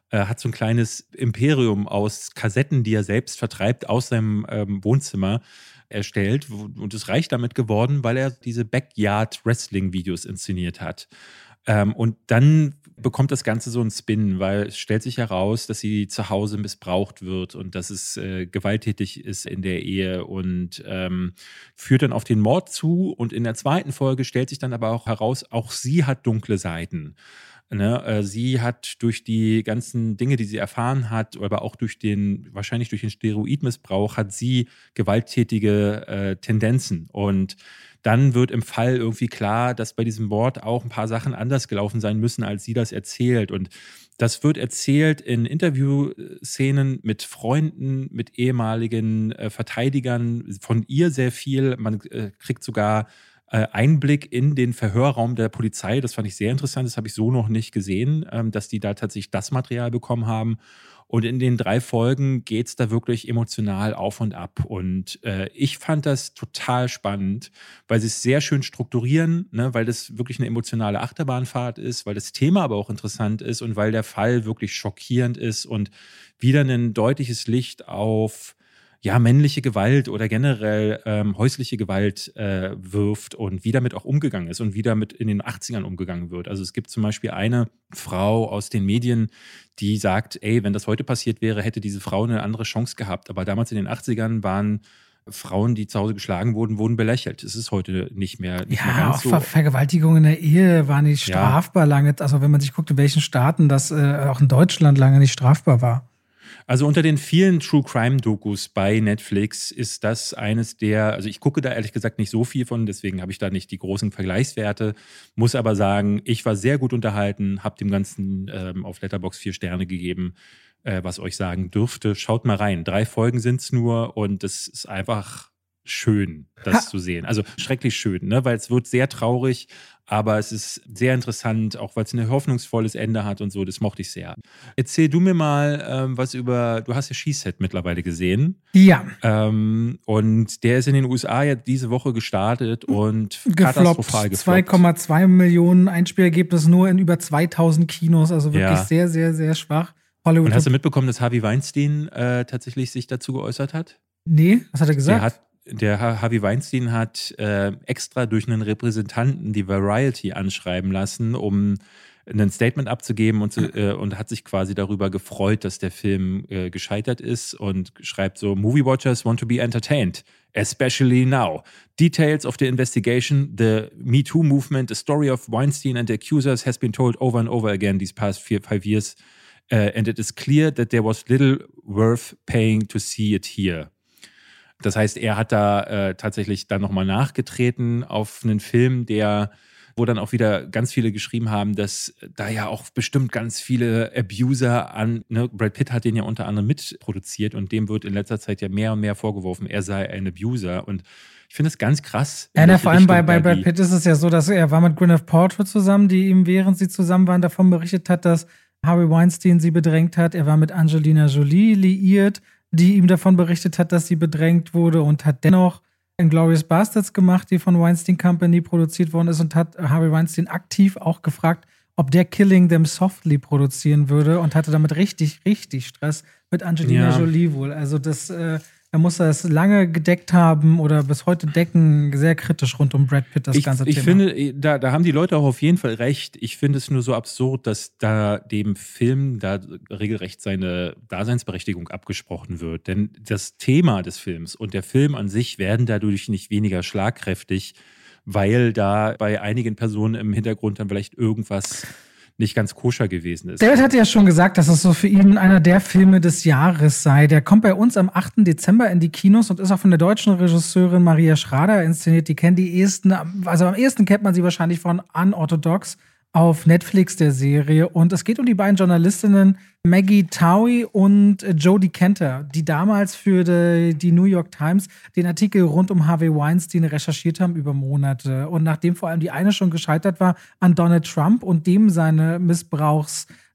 äh, hat so ein kleines Imperium aus Kassetten, die er selbst vertreibt, aus seinem ähm, Wohnzimmer erstellt. Und es reich damit geworden, weil er diese Backyard-Wrestling-Videos inszeniert hat. Ähm, und dann bekommt das Ganze so einen Spin, weil es stellt sich heraus, dass sie zu Hause missbraucht wird und dass es äh, gewalttätig ist in der Ehe und ähm, führt dann auf den Mord zu. Und in der zweiten Folge stellt sich dann aber auch heraus, auch sie hat dunkle Seiten. Ne, äh, sie hat durch die ganzen Dinge, die sie erfahren hat, aber auch durch den, wahrscheinlich durch den Steroidmissbrauch, hat sie gewalttätige äh, Tendenzen. Und dann wird im Fall irgendwie klar, dass bei diesem Mord auch ein paar Sachen anders gelaufen sein müssen, als sie das erzählt. Und das wird erzählt in Interviewszenen mit Freunden, mit ehemaligen äh, Verteidigern, von ihr sehr viel. Man äh, kriegt sogar Einblick in den Verhörraum der Polizei. Das fand ich sehr interessant. Das habe ich so noch nicht gesehen, dass die da tatsächlich das Material bekommen haben. Und in den drei Folgen geht es da wirklich emotional auf und ab. Und äh, ich fand das total spannend, weil sie es sehr schön strukturieren, ne, weil das wirklich eine emotionale Achterbahnfahrt ist, weil das Thema aber auch interessant ist und weil der Fall wirklich schockierend ist und wieder ein deutliches Licht auf ja, männliche Gewalt oder generell ähm, häusliche Gewalt äh, wirft und wie damit auch umgegangen ist und wie damit in den achtzigern umgegangen wird. Also es gibt zum Beispiel eine Frau aus den Medien, die sagt, ey, wenn das heute passiert wäre, hätte diese Frau eine andere Chance gehabt. Aber damals in den achtzigern waren Frauen, die zu Hause geschlagen wurden, wurden belächelt. Es ist heute nicht mehr, nicht ja, mehr ganz auch so. Ver Vergewaltigung in der Ehe war nicht strafbar ja. lange. Also wenn man sich guckt, in welchen Staaten das äh, auch in Deutschland lange nicht strafbar war. Also unter den vielen True-Crime-Dokus bei Netflix ist das eines der, also ich gucke da ehrlich gesagt nicht so viel von, deswegen habe ich da nicht die großen Vergleichswerte, muss aber sagen, ich war sehr gut unterhalten, habe dem Ganzen ähm, auf Letterboxd vier Sterne gegeben, äh, was euch sagen dürfte. Schaut mal rein, drei Folgen sind es nur und es ist einfach schön, das ha. zu sehen. Also schrecklich schön, ne? Weil es wird sehr traurig, aber es ist sehr interessant, auch weil es ein hoffnungsvolles Ende hat und so, das mochte ich sehr. Erzähl du mir mal ähm, was über, du hast ja She-Set mittlerweile gesehen. Ja. Ähm, und der ist in den U S A ja diese Woche gestartet und gefloppt. katastrophal gefloppt. zwei Komma zwei Millionen Einspielergebnis nur in über zweitausend Kinos, also wirklich ja. sehr, sehr, sehr schwach. Hollywood. Und hast du mitbekommen, dass Harvey Weinstein äh, tatsächlich sich dazu geäußert hat? Nee, was hat er gesagt? Der hat Der Harvey Weinstein hat äh, extra durch einen Repräsentanten die Variety anschreiben lassen, um ein Statement abzugeben und, zu, äh, und hat sich quasi darüber gefreut, dass der Film äh, gescheitert ist und schreibt so, Movie watchers want to be entertained, especially now. Details of the investigation, the Me Too movement, the story of Weinstein and the accusers has been told over and over again these past four, five years uh, and it is clear that there was little worth paying to see it here. Das heißt, er hat da äh, tatsächlich dann nochmal nachgetreten auf einen Film, der, wo dann auch wieder ganz viele geschrieben haben, dass da ja auch bestimmt ganz viele Abuser an, ne, Brad Pitt hat den ja unter anderem mitproduziert und dem wird in letzter Zeit ja mehr und mehr vorgeworfen, er sei ein Abuser und ich finde das ganz krass. Ja, na, vor allem bei, bei Brad Pitt ist es ja so, dass er war mit Gwyneth Paltrow zusammen, die ihm, während sie zusammen waren, davon berichtet hat, dass Harvey Weinstein sie bedrängt hat. Er war mit Angelina Jolie liiert, die ihm davon berichtet hat, dass sie bedrängt wurde und hat dennoch Inglourious Basterds gemacht, die von Weinstein Company produziert worden ist und hat Harvey Weinstein aktiv auch gefragt, ob der Killing Them Softly produzieren würde und hatte damit richtig, richtig Stress mit Angelina ja. Jolie wohl. Also das, äh, er muss das lange gedeckt haben oder bis heute decken, sehr kritisch rund um Brad Pitt das ich, ganze ich Thema. Ich finde, da, da haben die Leute auch auf jeden Fall recht. Ich finde es nur so absurd, dass da dem Film da regelrecht seine Daseinsberechtigung abgesprochen wird. Denn das Thema des Films und der Film an sich werden dadurch nicht weniger schlagkräftig, weil da bei einigen Personen im Hintergrund dann vielleicht irgendwas nicht ganz koscher gewesen ist. David hatte ja schon gesagt, dass es so für ihn einer der Filme des Jahres sei. Der kommt bei uns am achten Dezember in die Kinos und ist auch von der deutschen Regisseurin Maria Schrader inszeniert. Die kennen die ehesten, also am ehesten kennt man sie wahrscheinlich von Unorthodox auf Netflix, der Serie. Und es geht um die beiden Journalistinnen Maggie Towie und Jodie Cantor, die damals für die, die New York Times den Artikel rund um Harvey Weinstein recherchiert haben über Monate. Und nachdem vor allem die eine schon gescheitert war an Donald Trump und dem seine Missbrauchs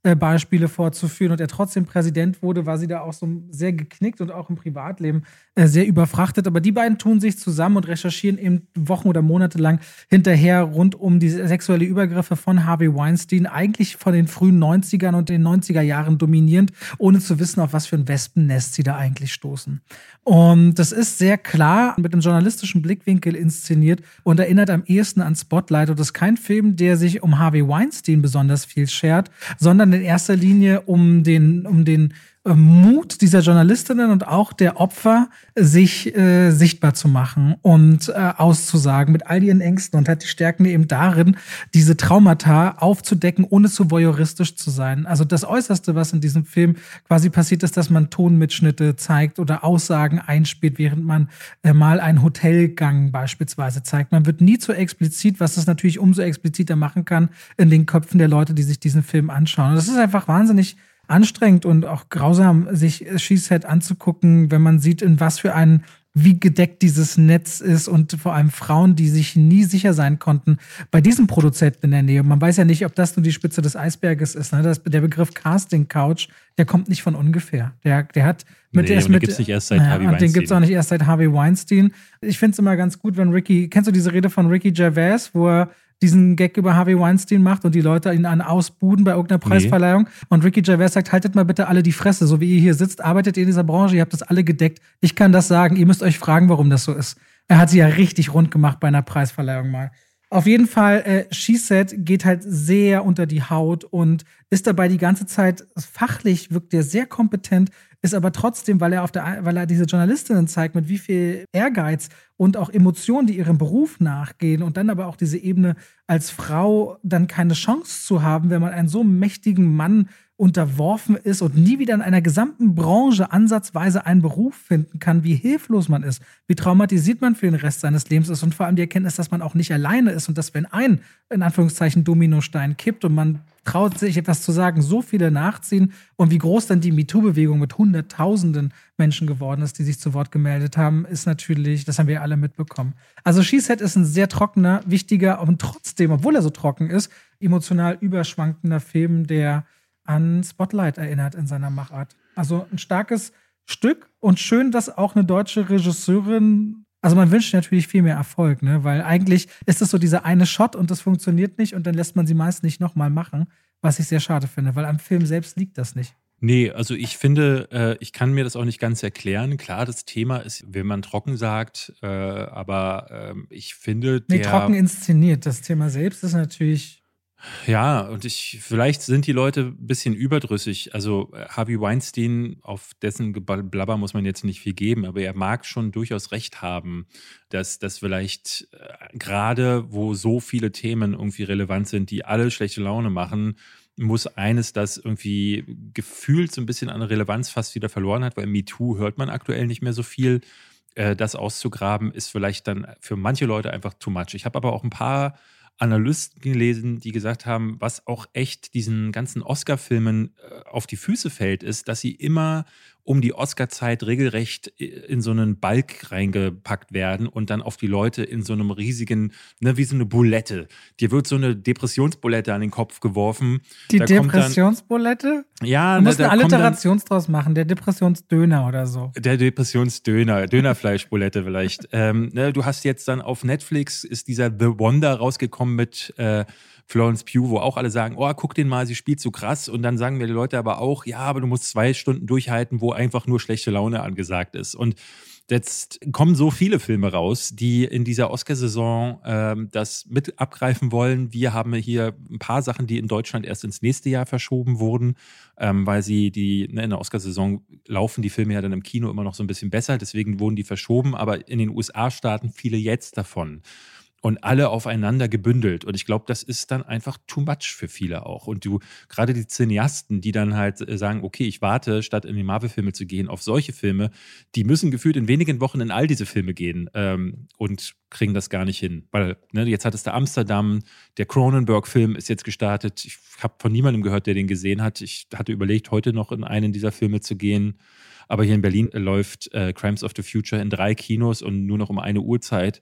äh, Beispiele vorzuführen und er trotzdem Präsident wurde, war sie da auch so sehr geknickt und auch im Privatleben äh, sehr überfrachtet. Aber die beiden tun sich zusammen und recherchieren eben Wochen oder Monate lang hinterher rund um die sexuelle Übergriffe von Harvey Weinstein, eigentlich von den frühen neunzigern und den neunziger Jahren dominierend, ohne zu wissen, auf was für ein Wespennest sie da eigentlich stoßen. Und das ist sehr klar mit einem journalistischen Blickwinkel inszeniert und erinnert am ehesten an Spotlight. Und das ist kein Film, der sich um Harvey Weinstein besonders viel schert, sondern in erster Linie um den, um den Mut dieser Journalistinnen und auch der Opfer, sich äh, sichtbar zu machen und äh, auszusagen mit all ihren Ängsten und hat die Stärken eben darin, diese Traumata aufzudecken, ohne zu voyeuristisch zu sein. Also das Äußerste, was in diesem Film quasi passiert, ist, dass man Tonmitschnitte zeigt oder Aussagen einspielt, während man äh, mal einen Hotelgang beispielsweise zeigt. Man wird nie zu explizit, was es natürlich umso expliziter machen kann in den Köpfen der Leute, die sich diesen Film anschauen. Und das ist einfach wahnsinnig anstrengend und auch grausam, sich She Said anzugucken, wenn man sieht, in was für ein, wie gedeckt dieses Netz ist und vor allem Frauen, die sich nie sicher sein konnten bei diesen Produzenten in der Nähe. Man weiß ja nicht, ob das nur die Spitze des Eisberges ist. Ne? Das, der Begriff Casting Couch, der kommt nicht von ungefähr. Der, der hat mit, nee, der ist und den mit, gibt's nicht erst seit ja, Harvey und Weinstein. den gibt's auch nicht erst seit Harvey Weinstein. Ich find's immer ganz gut, wenn Ricky, kennst du diese Rede von Ricky Gervais, wo er diesen Gag über Harvey Weinstein macht und die Leute ihn an ausbuden bei irgendeiner Preisverleihung. Nee. Und Ricky Gervais sagt, haltet mal bitte alle die Fresse, so wie ihr hier sitzt, arbeitet ihr in dieser Branche, ihr habt das alle gedeckt. Ich kann das sagen, ihr müsst euch fragen, warum das so ist. Er hat sie ja richtig rund gemacht bei einer Preisverleihung mal. Auf jeden Fall, äh, She Said geht halt sehr unter die Haut und ist dabei die ganze Zeit fachlich, wirkt er sehr kompetent, ist aber trotzdem, weil er auf der, weil er diese Journalistinnen zeigt, mit wie viel Ehrgeiz und auch Emotionen, die ihrem Beruf nachgehen und dann aber auch diese Ebene als Frau dann keine Chance zu haben, wenn man einen so mächtigen Mann unterworfen ist und nie wieder in einer gesamten Branche ansatzweise einen Beruf finden kann, wie hilflos man ist, wie traumatisiert man für den Rest seines Lebens ist und vor allem die Erkenntnis, dass man auch nicht alleine ist und dass, wenn ein, in Anführungszeichen, Dominostein kippt und man traut sich etwas zu sagen, so viele nachziehen und wie groß dann die MeToo-Bewegung mit hunderttausenden Menschen geworden ist, die sich zu Wort gemeldet haben, ist natürlich, das haben wir alle mitbekommen. Also She Said ist ein sehr trockener, wichtiger und trotzdem, obwohl er so trocken ist, emotional überschwankender Film, der an Spotlight erinnert in seiner Machart. Also ein starkes Stück und schön, dass auch eine deutsche Regisseurin, also man wünscht natürlich viel mehr Erfolg, ne? Weil eigentlich ist es so dieser eine Shot und das funktioniert nicht und dann lässt man sie meist nicht nochmal machen, was ich sehr schade finde, weil am Film selbst liegt das nicht. Nee, also ich finde, äh, ich kann mir das auch nicht ganz erklären. Klar, das Thema ist, wenn man trocken sagt, äh, aber äh, ich finde, der... Nee, trocken inszeniert. Das Thema selbst ist natürlich... Ja, und ich, vielleicht sind die Leute ein bisschen überdrüssig. Also Harvey Weinstein, auf dessen Blabber muss man jetzt nicht viel geben, aber er mag schon durchaus recht haben, dass das vielleicht äh, gerade, wo so viele Themen irgendwie relevant sind, die alle schlechte Laune machen, muss eines, das irgendwie gefühlt so ein bisschen an Relevanz fast wieder verloren hat, weil MeToo hört man aktuell nicht mehr so viel. Äh, das auszugraben ist vielleicht dann für manche Leute einfach too much. Ich habe aber auch ein paar Analysten gelesen, die gesagt haben, was auch echt diesen ganzen Oscar-Filmen äh, auf die Füße fällt, ist, dass sie immer um die Oscar-Zeit regelrecht in so einen Balk reingepackt werden und dann auf die Leute in so einem riesigen, ne, wie so eine Bulette. Dir wird so eine Depressionsbulette an den Kopf geworfen. Die da Depressionsbulette? Ja, du musst eine Alliteration draus machen, der Depressionsdöner oder so. Der Depressionsdöner, Dönerfleischbulette vielleicht. ähm, ne, du hast jetzt dann auf Netflix, ist dieser The Wonder rausgekommen mit äh, Florence Pugh, wo auch alle sagen, oh, guck den mal, sie spielt so krass. Und dann sagen mir die Leute aber auch, ja, aber du musst zwei Stunden durchhalten, wo einfach nur schlechte Laune angesagt ist. Und jetzt kommen so viele Filme raus, die in dieser Oscarsaison ähm, das mit abgreifen wollen. Wir haben hier ein paar Sachen, die in Deutschland erst ins nächste Jahr verschoben wurden, ähm, weil sie die, ne, in der Oscarsaison laufen die Filme ja dann im Kino immer noch so ein bisschen besser. Deswegen wurden die verschoben. Aber in den U S A starten viele jetzt davon. Und alle aufeinander gebündelt. Und ich glaube, das ist dann einfach too much für viele auch. Und du, gerade die Cineasten, die dann halt sagen, okay, ich warte, statt in die Marvel-Filme zu gehen, auf solche Filme, die müssen gefühlt in wenigen Wochen in all diese Filme gehen ähm, und kriegen das gar nicht hin. Weil, ne, jetzt hat es der Amsterdam, der Cronenberg-Film ist jetzt gestartet. Ich habe von niemandem gehört, der den gesehen hat. Ich hatte überlegt, heute noch in einen dieser Filme zu gehen. Aber hier in Berlin läuft äh, Crimes of the Future in drei Kinos und nur noch um eine Uhrzeit.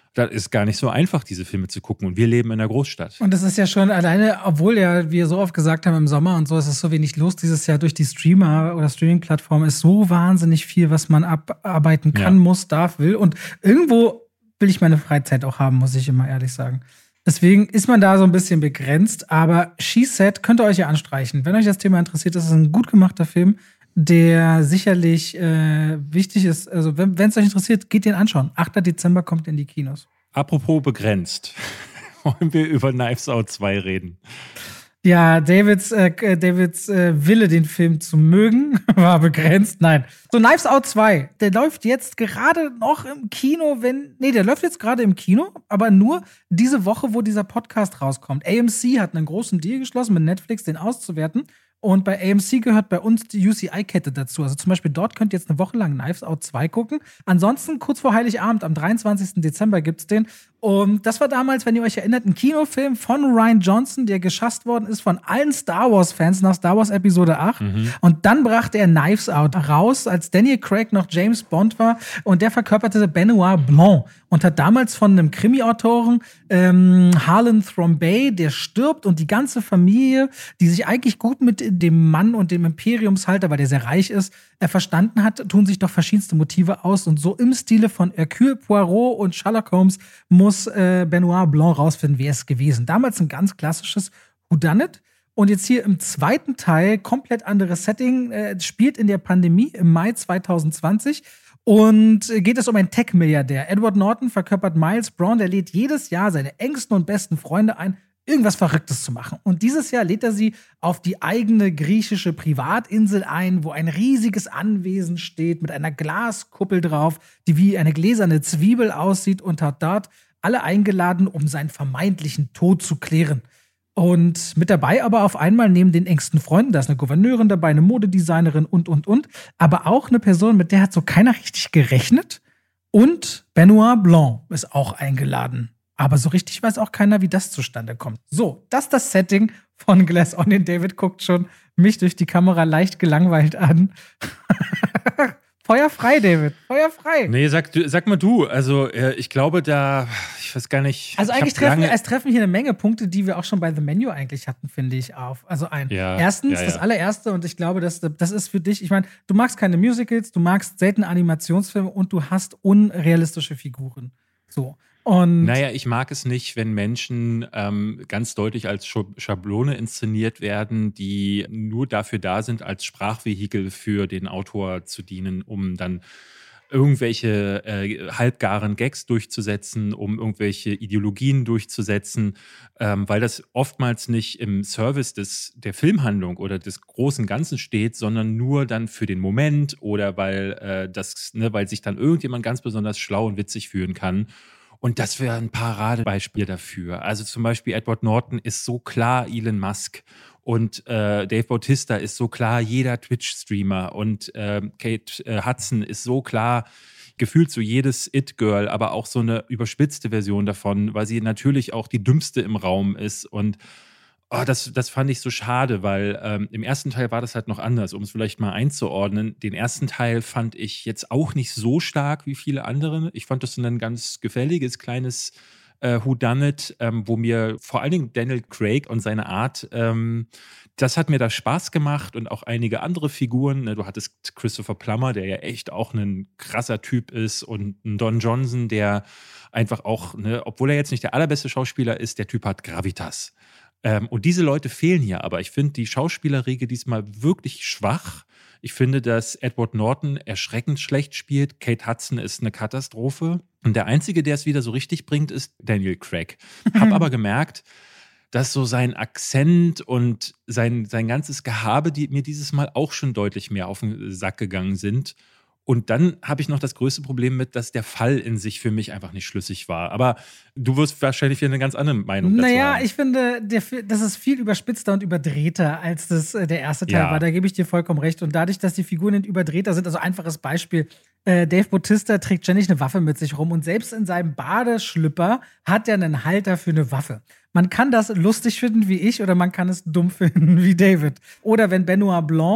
Das ist gar nicht so einfach, diese Filme zu gucken. Und wir leben in der Großstadt. Und das ist ja schon alleine, obwohl ja wir so oft gesagt haben im Sommer und so, es ist so wenig los dieses Jahr durch die Streamer oder Streaming-Plattformen, ist so wahnsinnig viel, was man abarbeiten kann, ja. muss, darf, will. Und irgendwo will ich meine Freizeit auch haben, muss ich immer ehrlich sagen. Deswegen ist man da so ein bisschen begrenzt. Aber She Said könnt ihr euch ja anstreichen. Wenn euch das Thema interessiert, das ist ein gut gemachter Film, der sicherlich äh, wichtig ist. Also, wenn es euch interessiert, geht den anschauen. achter Dezember kommt in die Kinos. Apropos begrenzt. Wollen wir über Knives Out zwei reden? Ja, Davids, äh, Davids äh, Wille, den Film zu mögen, war begrenzt. Nein. So, Knives Out zwei, der läuft jetzt gerade noch im Kino, wenn. Nee, der läuft jetzt gerade im Kino, aber nur diese Woche, wo dieser Podcast rauskommt. A M C hat einen großen Deal geschlossen mit Netflix, den auszuwerten. Und bei A M C gehört bei uns die U C I-Kette dazu. Also zum Beispiel dort könnt ihr jetzt eine Woche lang Knives Out zwei gucken. Ansonsten kurz vor Heiligabend, am dreiundzwanzigsten Dezember gibt's den. Und das war damals, wenn ihr euch erinnert, ein Kinofilm von Rian Johnson, der geschasst worden ist von allen Star Wars-Fans nach Star Wars Episode acht. Mhm. Und dann brachte er Knives Out raus, als Daniel Craig noch James Bond war. Und der verkörperte Benoit Blanc und hat damals von einem Krimi-Autoren, ähm, Harlan Thrombey, der stirbt und die ganze Familie, die sich eigentlich gut mit dem Mann und dem Imperiumshalter, weil der sehr reich ist, er verstanden hat, tun sich doch verschiedenste Motive aus. Und so im Stile von Hercule Poirot und Sherlock Holmes muss äh, Benoit Blanc rausfinden, wer es gewesen. Damals ein ganz klassisches Whodunit. Und jetzt hier im zweiten Teil, komplett anderes Setting, äh, spielt in der Pandemie im Mai zwanzig zwanzig. Und äh, geht es um einen Tech-Milliardär. Edward Norton verkörpert Miles Braun, der lädt jedes Jahr seine engsten und besten Freunde ein, irgendwas Verrücktes zu machen. Und dieses Jahr lädt er sie auf die eigene griechische Privatinsel ein, wo ein riesiges Anwesen steht mit einer Glaskuppel drauf, die wie eine gläserne Zwiebel aussieht, und hat dort alle eingeladen, um seinen vermeintlichen Tod zu klären. Und mit dabei aber auf einmal neben den engsten Freunden, da ist eine Gouverneurin dabei, eine Modedesignerin und, und, und, aber auch eine Person, mit der hat so keiner richtig gerechnet. Und Benoit Blanc ist auch eingeladen. Aber so richtig weiß auch keiner, wie das zustande kommt. So, das ist das Setting von Glass Onion. David guckt schon mich durch die Kamera leicht gelangweilt an. Feuer frei, David. Feuer frei. Nee, sag, sag mal du. Also, ich glaube, da, ich weiß gar nicht. Also, eigentlich treffen, es treffen hier eine Menge Punkte, die wir auch schon bei The Menu eigentlich hatten, finde ich, auf. Also, ein. Ja, Erstens, ja, ja. das allererste, und ich glaube, das, das ist für dich, ich meine, du magst keine Musicals, du magst selten Animationsfilme und du hast unrealistische Figuren. So. Und naja, ich mag es nicht, wenn Menschen ähm, ganz deutlich als Schablone inszeniert werden, die nur dafür da sind, als Sprachvehikel für den Autor zu dienen, um dann irgendwelche äh, halbgaren Gags durchzusetzen, um irgendwelche Ideologien durchzusetzen, ähm, weil das oftmals nicht im Service des, der Filmhandlung oder des großen Ganzen steht, sondern nur dann für den Moment oder weil, äh, das, ne, weil sich dann irgendjemand ganz besonders schlau und witzig fühlen kann. Und das wäre ein Paradebeispiel dafür. Also zum Beispiel Edward Norton ist so klar Elon Musk und äh, Dave Bautista ist so klar jeder Twitch-Streamer und äh, Kate äh, Hudson ist so klar gefühlt so jedes It-Girl, aber auch so eine überspitzte Version davon, weil sie natürlich auch die dümmste im Raum ist. Und oh, das, das fand ich so schade, weil ähm, im ersten Teil war das halt noch anders, um es vielleicht mal einzuordnen. Den ersten Teil fand ich jetzt auch nicht so stark wie viele andere. Ich fand das ein ganz gefälliges, kleines äh, Whodunit, ähm, wo mir vor allen Dingen Daniel Craig und seine Art, ähm, das hat mir da Spaß gemacht und auch einige andere Figuren. Du hattest Christopher Plummer, der ja echt auch ein krasser Typ ist, und einen Don Johnson, der einfach auch, ne, obwohl er jetzt nicht der allerbeste Schauspieler ist, der Typ hat Gravitas. Ähm, und diese Leute fehlen hier, aber ich finde die Schauspielerriege diesmal wirklich schwach. Ich finde, dass Edward Norton erschreckend schlecht spielt. Kate Hudson ist eine Katastrophe. Und der Einzige, der es wieder so richtig bringt, ist Daniel Craig. Hab aber gemerkt, dass so sein Akzent und sein, sein ganzes Gehabe, die mir dieses Mal auch schon deutlich mehr auf den Sack gegangen sind. Und dann habe ich noch das größte Problem mit, dass der Fall in sich für mich einfach nicht schlüssig war. Aber du wirst wahrscheinlich wieder eine ganz andere Meinung dazu naja, haben. Ich finde, der, das ist viel überspitzter und überdrehter, als das äh, der erste Teil ja. war. Da gebe ich dir vollkommen recht. Und dadurch, dass die Figuren überdrehter sind, also einfaches Beispiel, äh, Dave Bautista trägt ständig eine Waffe mit sich rum. Und selbst in seinem Badeschlüpper hat er einen Halter für eine Waffe. Man kann das lustig finden wie ich oder man kann es dumm finden wie David. Oder wenn Benoit Blanc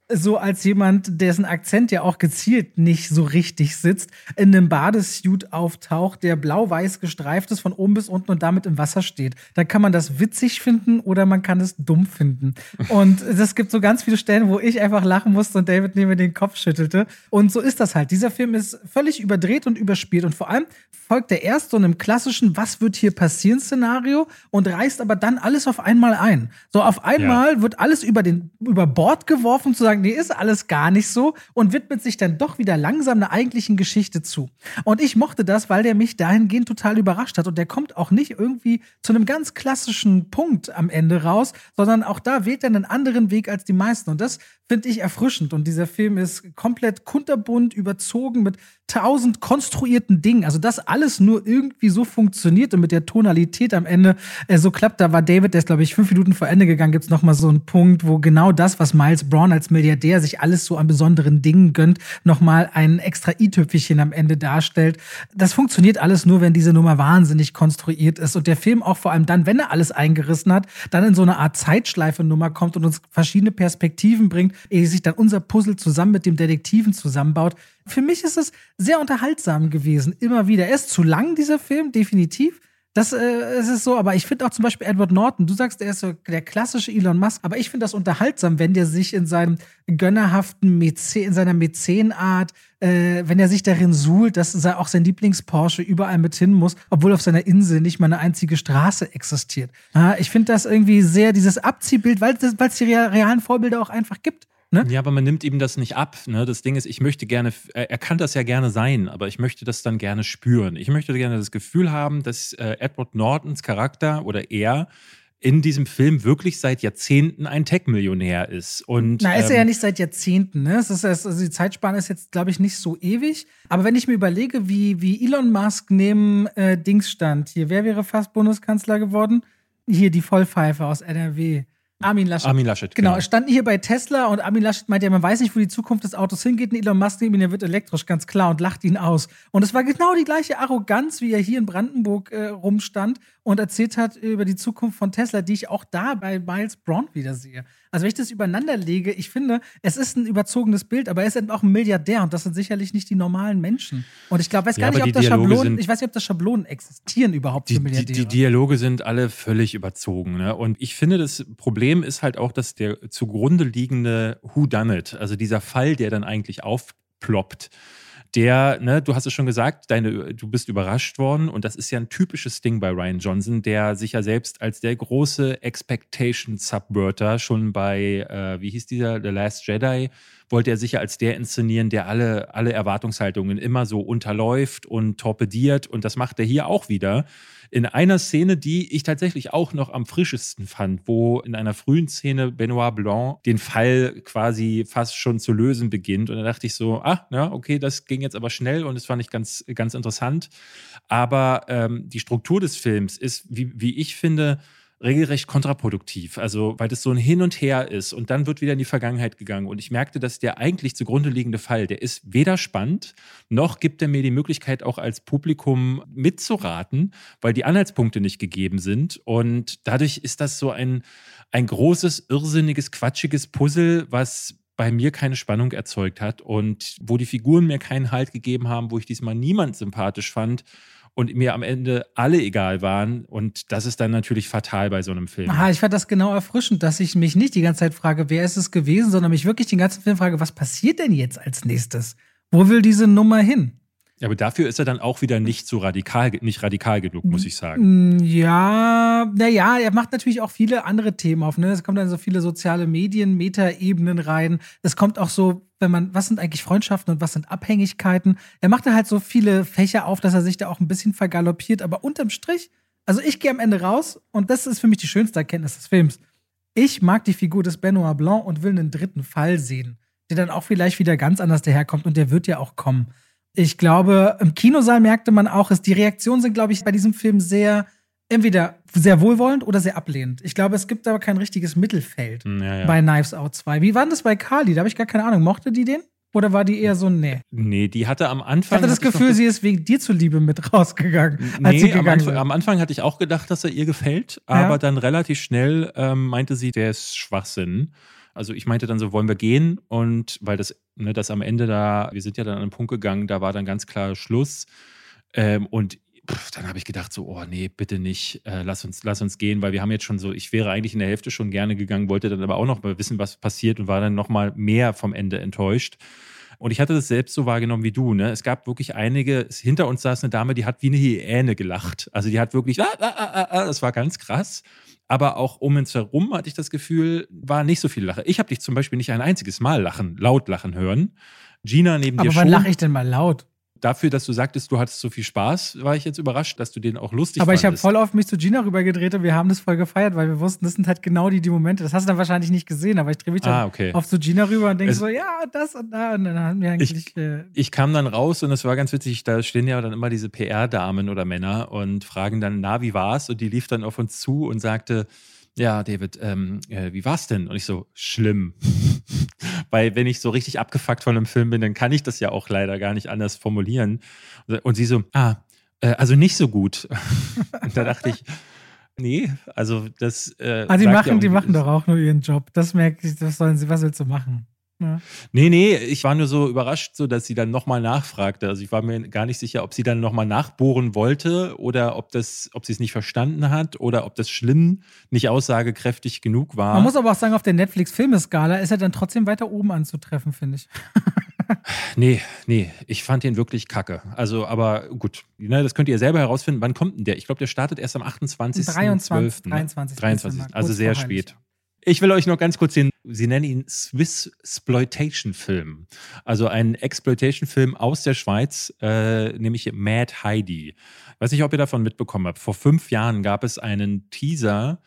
so als jemand, dessen Akzent ja auch gezielt nicht so richtig sitzt, in einem Badesuit auftaucht, der blau-weiß gestreift ist von oben bis unten und damit im Wasser steht. Da kann man das witzig finden oder man kann es dumm finden. Und es gibt so ganz viele Stellen, wo ich einfach lachen musste und David neben mir den Kopf schüttelte. Und so ist das halt. Dieser Film ist völlig überdreht und überspielt. Und vor allem folgt er erst so einem klassischen Was wird hier passieren Szenario und reißt aber dann alles auf einmal ein. So auf einmal ja. wird alles über, den, über Bord geworfen, zu sagen, nee, ist alles gar nicht so und widmet sich dann doch wieder langsam einer eigentlichen Geschichte zu. Und ich mochte das, weil der mich dahingehend total überrascht hat. Und der kommt auch nicht irgendwie zu einem ganz klassischen Punkt am Ende raus, sondern auch da wählt er einen anderen Weg als die meisten. Und das finde ich erfrischend. Und dieser Film ist komplett kunterbunt, überzogen mit tausend konstruierten Dingen. Also, dass alles nur irgendwie so funktioniert und mit der Tonalität am Ende äh, so klappt. Da war David, der ist, glaube ich, fünf Minuten vor Ende gegangen, gibt's noch mal so einen Punkt, wo genau das, was Miles Braun als Milliardär sich alles so an besonderen Dingen gönnt, noch mal ein extra i-Tüpfelchen am Ende darstellt. Das funktioniert alles nur, wenn diese Nummer wahnsinnig konstruiert ist. Und der Film auch vor allem dann, wenn er alles eingerissen hat, dann in so eine Art Zeitschleife-Nummer kommt und uns verschiedene Perspektiven bringt, ehe sich dann unser Puzzle zusammen mit dem Detektiven zusammenbaut. Für mich ist es sehr unterhaltsam gewesen, immer wieder. Er ist zu lang, dieser Film, definitiv. Das äh, ist es so, aber ich finde auch zum Beispiel Edward Norton, du sagst, er ist so der klassische Elon Musk, aber ich finde das unterhaltsam, wenn der sich in seinem gönnerhaften Mäzen, in seiner Mäzenart, äh, wenn er sich darin suhlt, dass auch sein Lieblings-Porsche überall mit hin muss, obwohl auf seiner Insel nicht mal eine einzige Straße existiert. Ja, ich finde das irgendwie sehr, dieses Abziehbild, weil es die realen Vorbilder auch einfach gibt. Ne? Ja, aber man nimmt ihm das nicht ab. Ne? Das Ding ist, ich möchte gerne, er kann das ja gerne sein, aber ich möchte das dann gerne spüren. Ich möchte gerne das Gefühl haben, dass äh, Edward Nortons Charakter oder er in diesem Film wirklich seit Jahrzehnten ein Tech-Millionär ist. Und, Na, ist er ähm, ja nicht seit Jahrzehnten. Ne? Es ist, also die Zeitspanne ist jetzt, glaube ich, nicht so ewig. Aber wenn ich mir überlege, wie, wie Elon Musk neben äh, Dings stand, hier, wer wäre fast Bundeskanzler geworden? Hier, die Vollpfeife aus N R W. Armin Laschet. Armin Laschet, genau. genau. Standen hier bei Tesla und Armin Laschet meinte ja, man weiß nicht, wo die Zukunft des Autos hingeht. Und Elon Musk neben ihn, der wird elektrisch, ganz klar, und lacht ihn aus. Und es war genau die gleiche Arroganz, wie er hier in Brandenburg äh, rumstand und erzählt hat über die Zukunft von Tesla, die ich auch da bei Miles Braun wieder sehe. Also wenn ich das übereinander lege, ich finde, es ist ein überzogenes Bild, aber er ist eben auch ein Milliardär und das sind sicherlich nicht die normalen Menschen. Und ich glaube, weiß gar Ja, nicht, aber ob da die Dialoge Schablonen, sind- ich weiß nicht, ob da Schablonen existieren überhaupt Die, für die, Milliardäre. die Dialoge sind alle völlig überzogen. Ne? Und ich finde, das Problem ist halt auch, dass der zugrunde liegende Whodunit, also dieser Fall, der dann eigentlich aufploppt, der, ne, du hast es schon gesagt, deine, du bist überrascht worden und das ist ja ein typisches Ding bei Rian Johnson, der sich ja selbst als der große Expectation-Subverter schon bei, äh, wie hieß dieser, The Last Jedi, wollte er sich ja als der inszenieren, der alle, alle Erwartungshaltungen immer so unterläuft und torpediert und das macht er hier auch wieder. In einer Szene, die ich tatsächlich auch noch am frischesten fand, wo in einer frühen Szene Benoit Blanc den Fall quasi fast schon zu lösen beginnt. Und da dachte ich so, ah, ja, okay, das ging jetzt aber schnell und das fand ich ganz, ganz interessant. Aber ähm, die Struktur des Films ist, wie, wie ich finde, regelrecht kontraproduktiv. Also, weil das so ein Hin und Her ist und dann wird wieder in die Vergangenheit gegangen. Und ich merkte, dass der eigentlich zugrunde liegende Fall, der ist weder spannend, noch gibt er mir die Möglichkeit, auch als Publikum mitzuraten, weil die Anhaltspunkte nicht gegeben sind. Und dadurch ist das so ein, ein großes, irrsinniges, quatschiges Puzzle, was bei mir keine Spannung erzeugt hat und wo die Figuren mir keinen Halt gegeben haben, wo ich diesmal niemand sympathisch fand und mir am Ende alle egal waren. Und das ist dann natürlich fatal bei so einem Film. Aha, ich fand das genau erfrischend, dass ich mich nicht die ganze Zeit frage, wer ist es gewesen, sondern mich wirklich den ganzen Film frage, was passiert denn jetzt als nächstes? Wo will diese Nummer hin? Ja, aber dafür ist er dann auch wieder nicht so radikal, nicht radikal genug, muss ich sagen. Ja, naja, er macht natürlich auch viele andere Themen auf. Ne? Es kommen dann so viele soziale Medien, Metaebenen rein. Es kommt auch so, wenn man, was sind eigentlich Freundschaften und was sind Abhängigkeiten? Er macht da halt so viele Fächer auf, dass er sich da auch ein bisschen vergaloppiert. Aber unterm Strich, also ich gehe am Ende raus und das ist für mich die schönste Erkenntnis des Films. Ich mag die Figur des Benoit Blanc und will einen dritten Fall sehen, der dann auch vielleicht wieder ganz anders daherkommt und der wird ja auch kommen. Ich glaube, im Kinosaal merkte man auch, dass die Reaktionen sind, glaube ich, bei diesem Film sehr, entweder sehr wohlwollend oder sehr ablehnend. Ich glaube, es gibt aber kein richtiges Mittelfeld ja, ja. bei Knives Out zwei. Wie war denn das bei Carly? Da habe ich gar keine Ahnung. Mochte die den? Oder war die eher so, nee? Nee, die hatte am Ich Anfang. hatte das Gefühl, sie ist wegen dir zuliebe mit rausgegangen, als Nee, sie am gegangen Anfang, sind. am Anfang hatte ich auch gedacht, dass er ihr gefällt, aber Ja. dann relativ schnell ähm, meinte sie, der ist Schwachsinn. Also ich meinte dann so, wollen wir gehen? Und weil das, ne, das am Ende da, wir sind ja dann an einen Punkt gegangen, da war dann ganz klar Schluss. Ähm, und pff, dann habe ich gedacht so, oh nee, bitte nicht, äh, lass uns, lass uns gehen, weil wir haben jetzt schon so, ich wäre eigentlich in der Hälfte schon gerne gegangen, wollte dann aber auch noch mal wissen, was passiert und war dann noch mal mehr vom Ende enttäuscht. Und ich hatte das selbst so wahrgenommen wie du. Ne? Es gab wirklich einige, hinter uns saß eine Dame, die hat wie eine Hyäne gelacht. Also die hat wirklich, ah, ah, ah, ah, das war ganz krass. Aber auch um uns herum hatte ich das Gefühl, war nicht so viel Lache. Ich habe dich zum Beispiel nicht ein einziges Mal lachen, laut lachen hören. Gina neben Aber dir wann schon. lache ich denn mal laut? Dafür, dass du sagtest, du hattest so viel Spaß, war ich jetzt überrascht, dass du den auch lustig Aber ich habe fandest. voll auf mich zu Gina rübergedreht und wir haben das voll gefeiert, weil wir wussten, das sind halt genau die, die Momente. Das hast du dann wahrscheinlich nicht gesehen, aber ich drehe mich dann Ah, okay. auf zu Gina rüber und denke Es- so, ja, das und da. Und dann haben wir eigentlich. äh, Ich kam dann raus und es war ganz witzig, da stehen ja dann immer diese P R-Damen oder Männer und fragen dann, na, wie war's? Und die lief dann auf uns zu und sagte, ja, David, ähm, äh, wie war's denn? Und ich so, schlimm. Weil wenn ich so richtig abgefuckt von einem Film bin, dann kann ich das ja auch leider gar nicht anders formulieren. Und sie so, ah, äh, also nicht so gut. Und da dachte ich, nee, also das äh, ah, die sagt machen, ja auch die nicht- machen doch auch nur ihren Job. Das merke ich, was sollen sie, was willst du machen? Ja. Nee, nee, ich war nur so überrascht, so dass sie dann nochmal nachfragte. Also ich war mir gar nicht sicher, ob sie dann nochmal nachbohren wollte oder ob das, ob sie es nicht verstanden hat oder ob das schlimm nicht aussagekräftig genug war. Man muss aber auch sagen, auf der Netflix-Filmeskala ist er dann trotzdem weiter oben anzutreffen, finde ich. Nee, nee, ich fand den wirklich kacke. Also, aber gut, ne, das könnt ihr selber herausfinden. Wann kommt denn der? Ich glaube, der startet erst am achtundzwanzigsten dreiundzwanzig, zwölften, ne? dreiundzwanzig. dreiundzwanzig. Also kurz sehr vor Heilig. spät. Ich will euch noch ganz kurz den, sie nennen ihn Swiss-Sploitation-Film. Also ein Exploitation-Film aus der Schweiz, äh, nämlich Mad Heidi. Weiß nicht, ob ihr davon mitbekommen habt. Vor fünf Jahren gab es einen Teaser,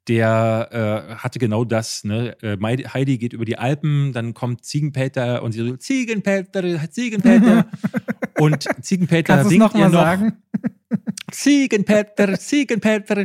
der äh, hatte genau das. Ne? Äh, Heidi geht über die Alpen, dann kommt Ziegenpeter und sie so, Ziegenpeter, Ziegenpeter. Und Ziegenpeter Kannst du es winkt nochmal ihr noch, sagen? Ziegenpeter, Ziegenpeter.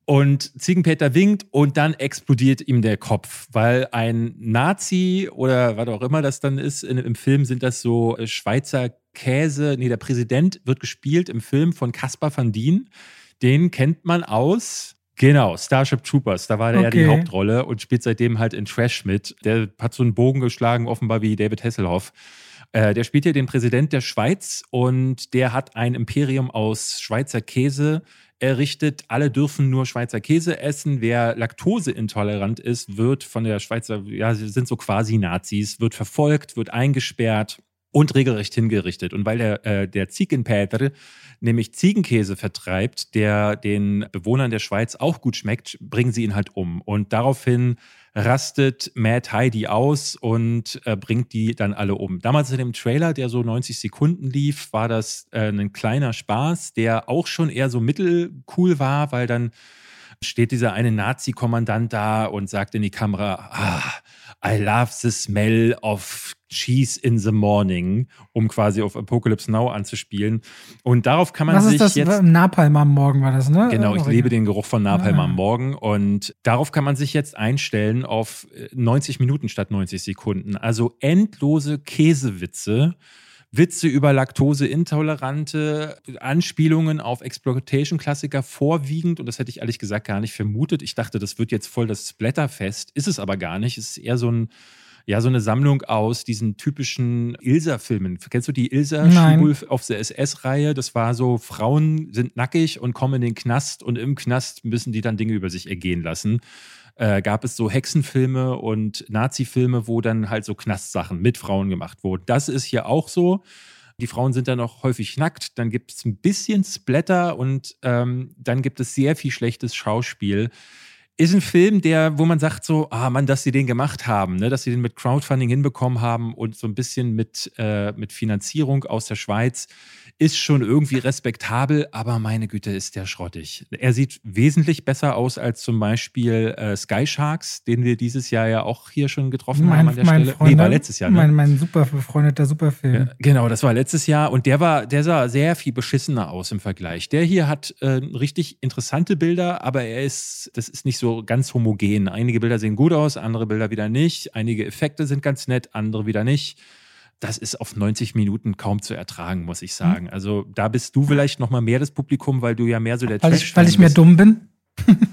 Und Ziegenpeter winkt und dann explodiert ihm der Kopf, weil ein Nazi oder was auch immer das dann ist, in, im Film sind das so äh, Schweizer Käse, nee, der Präsident wird gespielt im Film von Caspar Van Dien. Den kennt man aus, genau, Starship Troopers, da war der ja die Okay. Hauptrolle und spielt seitdem halt in Trash mit. Der hat so einen Bogen geschlagen, offenbar wie David Hasselhoff. Äh, der spielt hier den Präsident der Schweiz und der hat ein Imperium aus Schweizer Käse errichtet. Alle dürfen nur Schweizer Käse essen. Wer laktoseintolerant ist, wird von der Schweizer, ja, sie sind so quasi Nazis, wird verfolgt, wird eingesperrt und regelrecht hingerichtet. Und weil der, äh, der Ziegenpeter nämlich Ziegenkäse vertreibt, der den Bewohnern der Schweiz auch gut schmeckt, bringen sie ihn halt um. Und daraufhin rastet Mad Heidi aus und äh, bringt die dann alle um. Damals in dem Trailer, der so neunzig Sekunden lief, war das äh, ein kleiner Spaß, der auch schon eher so mittelcool war, weil dann steht dieser eine Nazi-Kommandant da und sagt in die Kamera, ah, I love the smell of cheese in the morning, um quasi auf Apocalypse Now anzuspielen. Und darauf kann man Was sich ist das? jetzt... Napalm am Morgen war das, ne? Genau, ich Äh, lebe den Geruch von Napalm Ah. am Morgen und darauf kann man sich jetzt einstellen auf neunzig Minuten statt neunzig Sekunden. Also endlose Käsewitze, Witze über Laktoseintolerante, Anspielungen auf Exploitation-Klassiker vorwiegend und das hätte ich ehrlich gesagt gar nicht vermutet. Ich dachte, das wird jetzt voll das Splatterfest, ist es aber gar nicht. Es ist eher so ein Ja, so eine Sammlung aus diesen typischen Ilsa-Filmen. Kennst du die Ilsa Nein. Schulf auf der S S-Reihe? Das war so, Frauen sind nackig und kommen in den Knast und im Knast müssen die dann Dinge über sich ergehen lassen. Äh, gab es so Hexenfilme und Nazi-Filme, wo dann halt so Knastsachen mit Frauen gemacht wurden. Das ist hier auch so. Die Frauen sind dann auch häufig nackt. Dann gibt es ein bisschen Splatter und ähm, dann gibt es sehr viel schlechtes Schauspiel. Ist ein Film, der, wo man sagt so, ah Mann, dass sie den gemacht haben, ne? Dass sie den mit Crowdfunding hinbekommen haben und so ein bisschen mit, äh, mit Finanzierung aus der Schweiz, ist schon irgendwie respektabel, aber meine Güte, ist der schrottig. Er sieht wesentlich besser aus als zum Beispiel äh, Sky Sharks, den wir dieses Jahr ja auch hier schon getroffen Mein, haben an der mein Stelle. Freund, nee, war letztes Jahr, ne? Mein, mein super befreundeter Superfilm. Ja, genau, das war letztes Jahr und der war, der sah sehr viel beschissener aus im Vergleich. Der hier hat äh, richtig interessante Bilder, aber er ist, das ist nicht so ganz homogen. Einige Bilder sehen gut aus, andere Bilder wieder nicht. Einige Effekte sind ganz nett, andere wieder nicht. Das ist auf neunzig Minuten kaum zu ertragen, muss ich sagen. Also da bist du vielleicht noch mal mehr das Publikum, weil du ja mehr so der Weil Trash ich, weil ich mehr bist. dumm bin.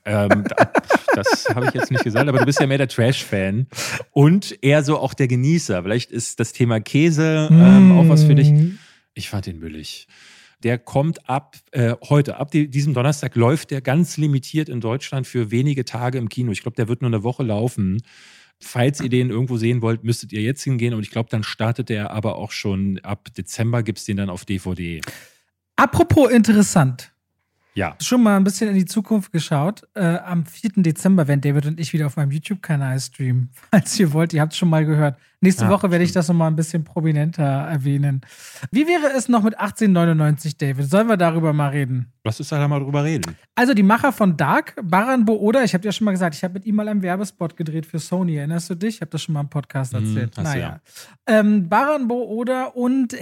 Ähm, das habe ich jetzt nicht gesagt, aber du bist ja mehr der Trash-Fan und eher so auch der Genießer. Vielleicht ist das Thema Käse ähm, auch was für dich. Ich fand den müllig. Der kommt ab äh, heute, ab die, diesem Donnerstag läuft der ganz limitiert in Deutschland für wenige Tage im Kino. Ich glaube, der wird nur eine Woche laufen. Falls ihr den irgendwo sehen wollt, müsstet ihr jetzt hingehen. Und ich glaube, dann startet der aber auch schon ab Dezember, gibt es den dann auf D V D. Apropos interessant. Ja. Schon mal ein bisschen in die Zukunft geschaut. Äh, am vierten Dezember werden David und ich wieder auf meinem YouTube-Kanal streamen. Falls ihr wollt, ihr habt es schon mal gehört. Nächste Ah, Woche werde ich stimmt. das noch mal ein bisschen prominenter erwähnen. Wie wäre es noch mit achtzehnhundertneunundneunzig, David? Sollen wir darüber mal reden? Lass uns da mal drüber reden. Also die Macher von Dark, Baran Booda, ich habe dir ja schon mal gesagt, ich habe mit ihm mal einen Werbespot gedreht für Sony. Erinnerst du dich? Ich habe das schon mal im Podcast erzählt. Hm, hast du naja. Ähm, Baran Booda und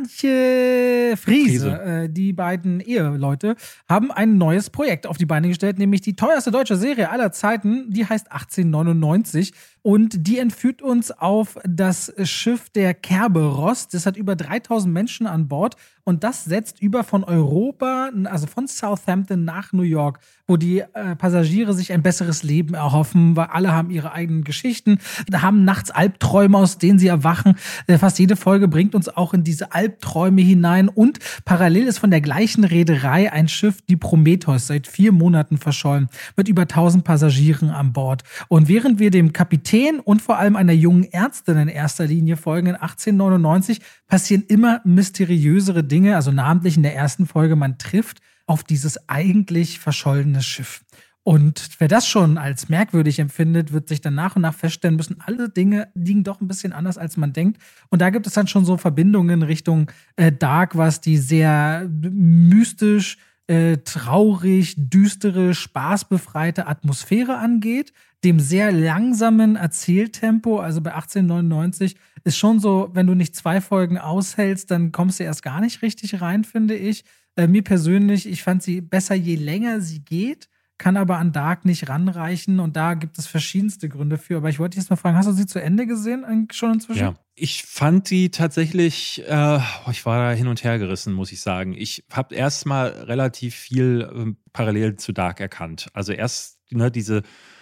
Jantje Friese, Friese. Äh, die beiden Eheleute, haben ein neues Projekt auf die Beine gestellt, nämlich die teuerste deutsche Serie aller Zeiten. Die heißt achtzehnhundertneunundneunzig und die entführt uns auf das Schiff der Kerberos. Das hat über dreitausend Menschen an Bord und das setzt über von Europa, also von Southampton nach New York, wo die äh, Passagiere sich ein besseres Leben erhoffen, weil alle haben ihre eigenen Geschichten, haben nachts Albträume, aus denen sie erwachen. Äh, fast jede Folge bringt uns auch in diese Albträume hinein und parallel ist von der gleichen Reederei ein Schiff, die Prometheus, seit vier Monaten verschollen, mit über tausend Passagieren an Bord. Und während wir dem Kapitän und vor allem einer jungen Ärztin in erster Linie folgen in achtzehnhundertneunundneunzig, passieren immer mysteriösere Dinge, also namentlich in der ersten Folge, man trifft auf dieses eigentlich verschollene Schiff. Und wer das schon als merkwürdig empfindet, wird sich dann nach und nach feststellen müssen, alle Dinge liegen doch ein bisschen anders, als man denkt. Und da gibt es dann schon so Verbindungen Richtung äh, Dark, was die sehr mystisch, äh, traurig, düstere, spaßbefreite Atmosphäre angeht. Dem sehr langsamen Erzähltempo, also bei achtzehnhundertneunundneunzig, ist schon so, wenn du nicht zwei Folgen aushältst, dann kommst du erst gar nicht richtig rein, finde ich. Äh, mir persönlich, ich fand sie besser, je länger sie geht, kann aber an Dark nicht ranreichen und da gibt es verschiedenste Gründe für. Aber ich wollte dich jetzt mal fragen, hast du sie zu Ende gesehen eigentlich schon inzwischen? Ja, ich fand die tatsächlich, äh, ich war da hin und her gerissen, muss ich sagen. Ich habe erst mal relativ viel äh, parallel zu Dark erkannt. Also erst ne, diese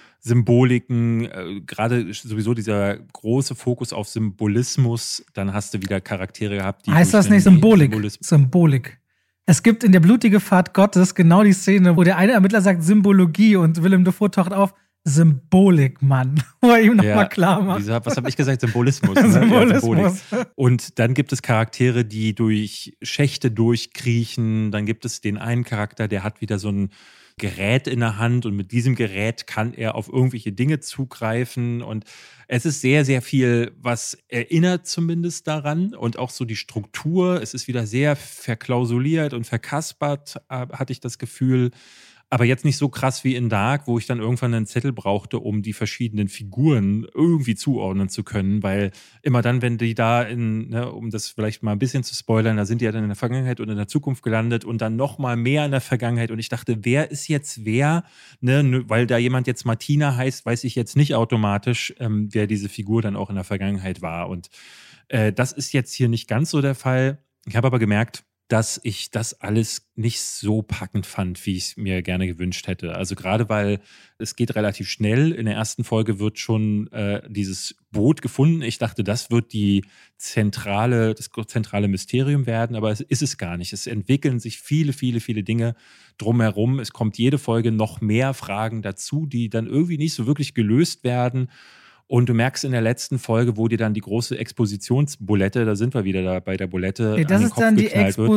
Symboliken, äh, gerade sowieso dieser große Fokus auf Symbolismus, dann hast du wieder Charaktere gehabt, die heißt durch das nicht den Symbolik? Symbolis- Symbolik. Es gibt in der blutige Fahrt Gottes genau die Szene, wo der eine Ermittler sagt Symbologie und Willem Dafoe taucht auf, Symbolik, Mann. Wo er ihm nochmal Ja, klar macht. Dieser, was habe ich gesagt? Symbolismus. Ne? Symbolismus. Ja, Symbolik. Und dann gibt es Charaktere, die durch Schächte durchkriechen. Dann gibt es den einen Charakter, der hat wieder so ein Gerät in der Hand und mit diesem Gerät kann er auf irgendwelche Dinge zugreifen und es ist sehr, sehr viel, was erinnert zumindest daran und auch so die Struktur. Es ist wieder sehr verklausuliert und verkaspert, hatte ich das Gefühl. Aber jetzt nicht so krass wie in Dark, wo ich dann irgendwann einen Zettel brauchte, um die verschiedenen Figuren irgendwie zuordnen zu können, weil immer dann, wenn die da in, ne, um das vielleicht mal ein bisschen zu spoilern, da sind die ja dann in der Vergangenheit und in der Zukunft gelandet und dann noch mal mehr in der Vergangenheit und ich dachte, wer ist jetzt wer? Ne, weil da jemand jetzt Martina heißt, weiß ich jetzt nicht automatisch, ähm, wer diese Figur dann auch in der Vergangenheit war und äh, das ist jetzt hier nicht ganz so der Fall. Ich habe aber gemerkt, dass ich das alles nicht so packend fand, wie ich es mir gerne gewünscht hätte. Also gerade weil es geht relativ schnell. In der ersten Folge wird schon äh, dieses Boot gefunden. Ich dachte, das wird die zentrale, das zentrale Mysterium werden, aber es ist es gar nicht. Es entwickeln sich viele, viele, viele Dinge drumherum. Es kommt jede Folge noch mehr Fragen dazu, die dann irgendwie nicht so wirklich gelöst werden. Und du merkst in der letzten Folge, wo dir dann die große Expositionsbulette, da sind wir wieder da bei der Bulette, Nee, das an den ist Kopf dann die geknallt wird.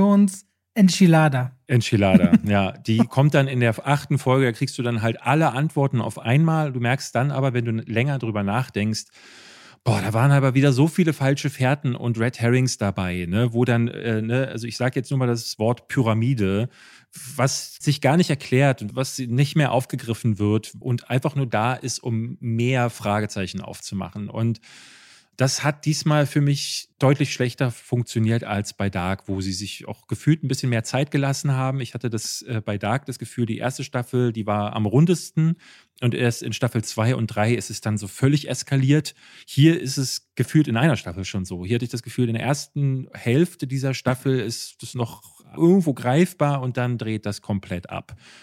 Expositions-Enchilada. Enchilada, ja. Die kommt dann in der achten Folge, da kriegst du dann halt alle Antworten auf einmal. Du merkst dann aber, wenn du länger drüber nachdenkst, boah, da waren aber wieder so viele falsche Fährten und Red Herrings dabei, ne, wo dann, äh, ne, also ich sage jetzt nur mal das Wort Pyramide, was sich gar nicht erklärt und was nicht mehr aufgegriffen wird und einfach nur da ist, um mehr Fragezeichen aufzumachen. Und das hat diesmal für mich deutlich schlechter funktioniert als bei Dark, wo sie sich auch gefühlt ein bisschen mehr Zeit gelassen haben. Ich hatte das äh, bei Dark das Gefühl, die erste Staffel, die war am rundesten und erst in Staffel zwei und drei ist es dann so völlig eskaliert. Hier ist es gefühlt in einer Staffel schon so. Hier hatte ich das Gefühl, in der ersten Hälfte dieser Staffel ist das noch irgendwo greifbar und dann dreht das komplett ab.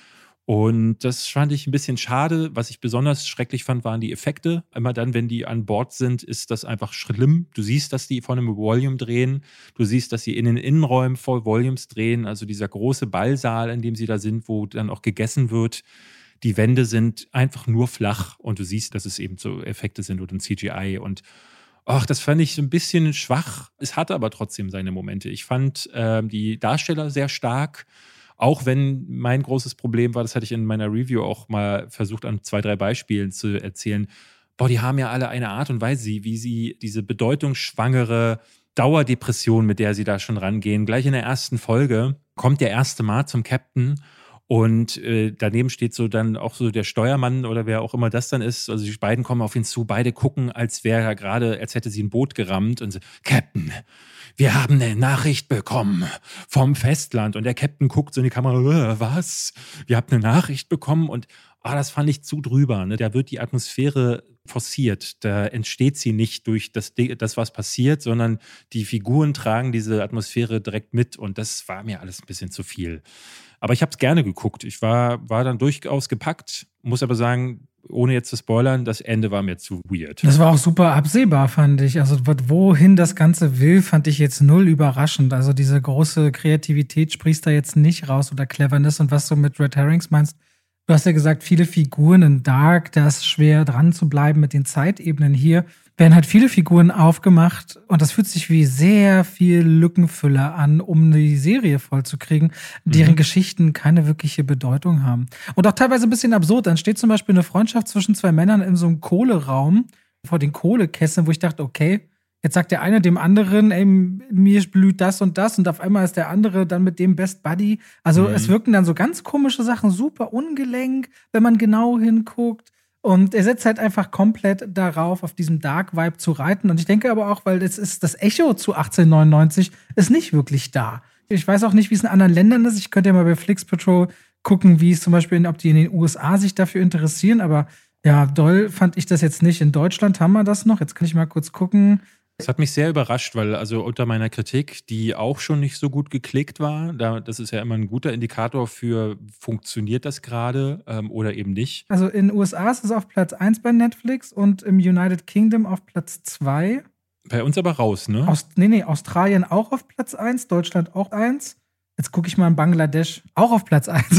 Und das fand ich ein bisschen schade. Was ich besonders schrecklich fand, waren die Effekte. Immer dann, wenn die an Bord sind, ist das einfach schlimm. Du siehst, dass die vor einem Volume drehen. Du siehst, dass sie in den Innenräumen voll Volumes drehen. Also dieser große Ballsaal, in dem sie da sind, wo dann auch gegessen wird. Die Wände sind einfach nur flach. Und du siehst, dass es eben so Effekte sind und ein C G I. Und ach, das fand ich so ein bisschen schwach. Es hatte aber trotzdem seine Momente. Ich fand äh, die Darsteller sehr stark. Auch wenn mein großes Problem war, das hatte ich in meiner Review auch mal versucht, an zwei, drei Beispielen zu erzählen. Boah, die haben ja alle eine Art und Weise, wie sie diese bedeutungsschwangere Dauerdepression, mit der sie da schon rangehen. Gleich in der ersten Folge kommt der erste Mal zum Captain und äh, daneben steht so dann auch so der Steuermann oder wer auch immer das dann ist. Also die beiden kommen auf ihn zu, beide gucken, als wäre er gerade, als hätte sie ein Boot gerammt und so, Captain, wir haben eine Nachricht bekommen vom Festland. Und der Captain guckt so in die Kamera, äh, was? Wir haben eine Nachricht bekommen und ah, das fand ich zu drüber. Ne? Da wird die Atmosphäre forciert. Da entsteht sie nicht durch das, das, was passiert, sondern die Figuren tragen diese Atmosphäre direkt mit und das war mir alles ein bisschen zu viel. Aber ich habe es gerne geguckt. Ich war, war dann durchaus gepackt, muss aber sagen, ohne jetzt zu spoilern, das Ende war mir zu weird. Das war auch super absehbar, fand ich. Also wohin das Ganze will, fand ich jetzt null überraschend. Also diese große Kreativität sprießt da jetzt nicht raus oder Cleverness. Und was du mit Red Herrings meinst, du hast ja gesagt, viele Figuren in Dark, da ist schwer dran zu bleiben mit den Zeitebenen hier. Werden halt viele Figuren aufgemacht und das fühlt sich wie sehr viel Lückenfüller an, um die Serie vollzukriegen, deren mhm. Geschichten keine wirkliche Bedeutung haben. Und auch teilweise ein bisschen absurd. Dann steht zum Beispiel eine Freundschaft zwischen zwei Männern in so einem Kohleraum vor den Kohlekesseln, wo ich dachte, okay, jetzt sagt der eine dem anderen, ey, mir blüht das und das und auf einmal ist der andere dann mit dem Best Buddy. Also mhm. es wirken dann so ganz komische Sachen, super ungelenk, wenn man genau hinguckt. Und er setzt halt einfach komplett darauf, auf diesem Dark-Vibe zu reiten. Und ich denke aber auch, weil es ist das Echo zu achtzehnhundertneunundneunzig ist nicht wirklich da. Ich weiß auch nicht, wie es in anderen Ländern ist. Ich könnte ja mal bei Flix Patrol gucken, wie es zum Beispiel, ob die in den U S A sich dafür interessieren. Aber ja, doll fand ich das jetzt nicht. In Deutschland haben wir das noch. Jetzt kann ich mal kurz gucken. Das hat mich sehr überrascht, weil also unter meiner Kritik, die auch schon nicht so gut geklickt war, da, das ist ja immer ein guter Indikator für, funktioniert das gerade ähm, oder eben nicht. Also in den U S A ist es auf Platz eins bei Netflix und im United Kingdom auf Platz zwei. Bei uns aber raus, ne? Aus, nee, nee, Australien auch auf Platz eins, Deutschland auch eins. Jetzt gucke ich mal in Bangladesch auch auf Platz eins.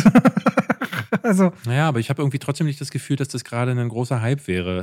Also. Naja, aber ich habe irgendwie trotzdem nicht das Gefühl, dass das gerade ein großer Hype wäre.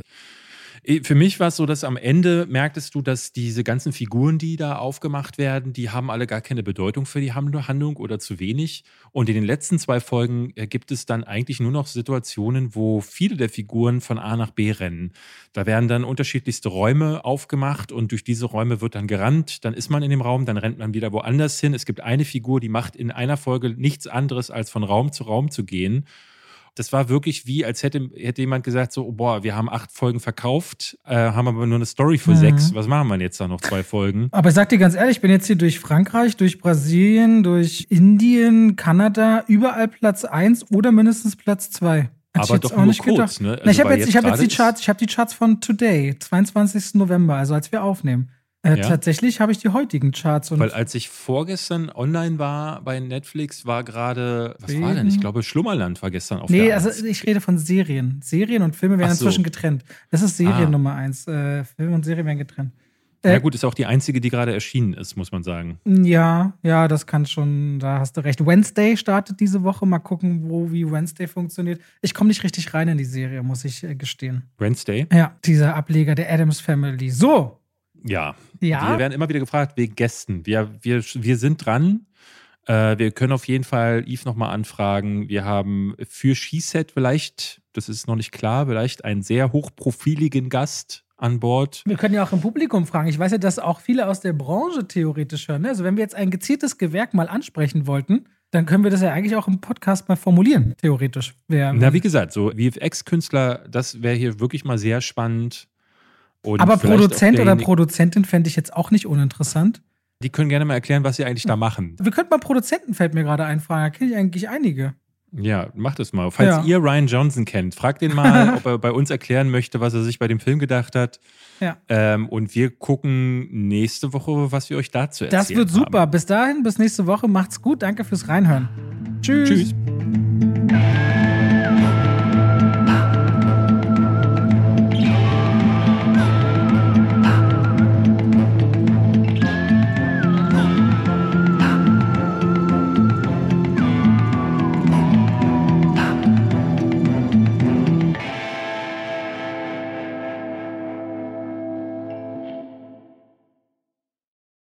Für mich war es so, dass am Ende merktest du, dass diese ganzen Figuren, die da aufgemacht werden, die haben alle gar keine Bedeutung für die Handlung oder zu wenig. Und in den letzten zwei Folgen gibt es dann eigentlich nur noch Situationen, wo viele der Figuren von A nach B rennen. Da werden dann unterschiedlichste Räume aufgemacht und durch diese Räume wird dann gerannt. Dann ist man in dem Raum, dann rennt man wieder woanders hin. Es gibt eine Figur, die macht in einer Folge nichts anderes, als von Raum zu Raum zu gehen. Das war wirklich wie, als hätte, hätte jemand gesagt, so, oh, boah, wir haben acht Folgen verkauft, äh, haben aber nur eine Story für mhm. sechs. Was machen wir jetzt da noch zwei Folgen? Aber ich sag dir ganz ehrlich, ich bin jetzt hier durch Frankreich, durch Brasilien, durch Indien, Kanada, überall Platz eins oder mindestens Platz zwei. Aber doch nur kurz, ne? Also Na, ich habe jetzt, ich hab jetzt die Charts, ich habe die Charts von Today, zweiundzwanzigsten November, also als wir aufnehmen. Äh, ja? Tatsächlich habe ich die heutigen Charts. Und weil als ich vorgestern online war bei Netflix, war gerade, was war denn? Ich glaube, Schlummerland war gestern auf nee, der also ich rede von Serien. Serien und Filme werden so. inzwischen getrennt. Das ist Serien ah. Nummer eins. Äh, Filme und Serien werden getrennt. Ja äh, gut, ist auch die einzige, die gerade erschienen ist, muss man sagen. Ja, ja, das kann schon, da hast du recht. Wednesday startet diese Woche. Mal gucken, wo, wie Wednesday funktioniert. Ich komme nicht richtig rein in die Serie, muss ich äh, gestehen. Wednesday? Ja, dieser Ableger der Addams Family. So. Ja. ja. Wir werden immer wieder gefragt wegen Gästen. Wir, wir, wir sind dran. Äh, wir können auf jeden Fall Yves nochmal anfragen. Wir haben für SheSaid vielleicht, das ist noch nicht klar, vielleicht einen sehr hochprofiligen Gast an Bord. Wir können ja auch im Publikum fragen. Ich weiß ja, dass auch viele aus der Branche theoretisch hören. Also wenn wir jetzt ein gezieltes Gewerk mal ansprechen wollten, dann können wir das ja eigentlich auch im Podcast mal formulieren, theoretisch. Wer, Na, wie gesagt, so V F X-Künstler, das wäre hier wirklich mal sehr spannend. Und aber Produzent oder Produzentin fände ich jetzt auch nicht uninteressant. Die können gerne mal erklären, was sie eigentlich da machen. Wir könnten mal Produzenten, fällt mir gerade ein, fragen. Da kenne ich eigentlich einige. Ja, macht es mal. Falls ja. ihr Ryan Johnson kennt, fragt ihn mal, ob er bei uns erklären möchte, was er sich bei dem Film gedacht hat. Ja. Ähm, und wir gucken nächste Woche, was wir euch dazu erzählen. Das wird super. Haben. Bis dahin, bis nächste Woche. Macht's gut. Danke fürs Reinhören. Tschüss. Tschüss.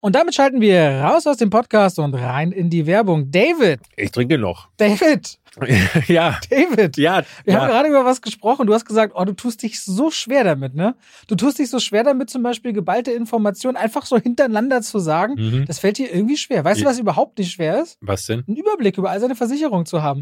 Und damit schalten wir raus aus dem Podcast und rein in die Werbung. David. Ich trinke noch. David. ja. David. Ja. Wir ja. haben gerade über was gesprochen. Du hast gesagt, oh, du tust dich so schwer damit, ne? Du tust dich so schwer damit, zum Beispiel geballte Informationen einfach so hintereinander zu sagen. Mhm. Das fällt dir irgendwie schwer. Weißt ja. du, was überhaupt nicht schwer ist? Was denn? Einen Überblick über all seine Versicherungen zu haben.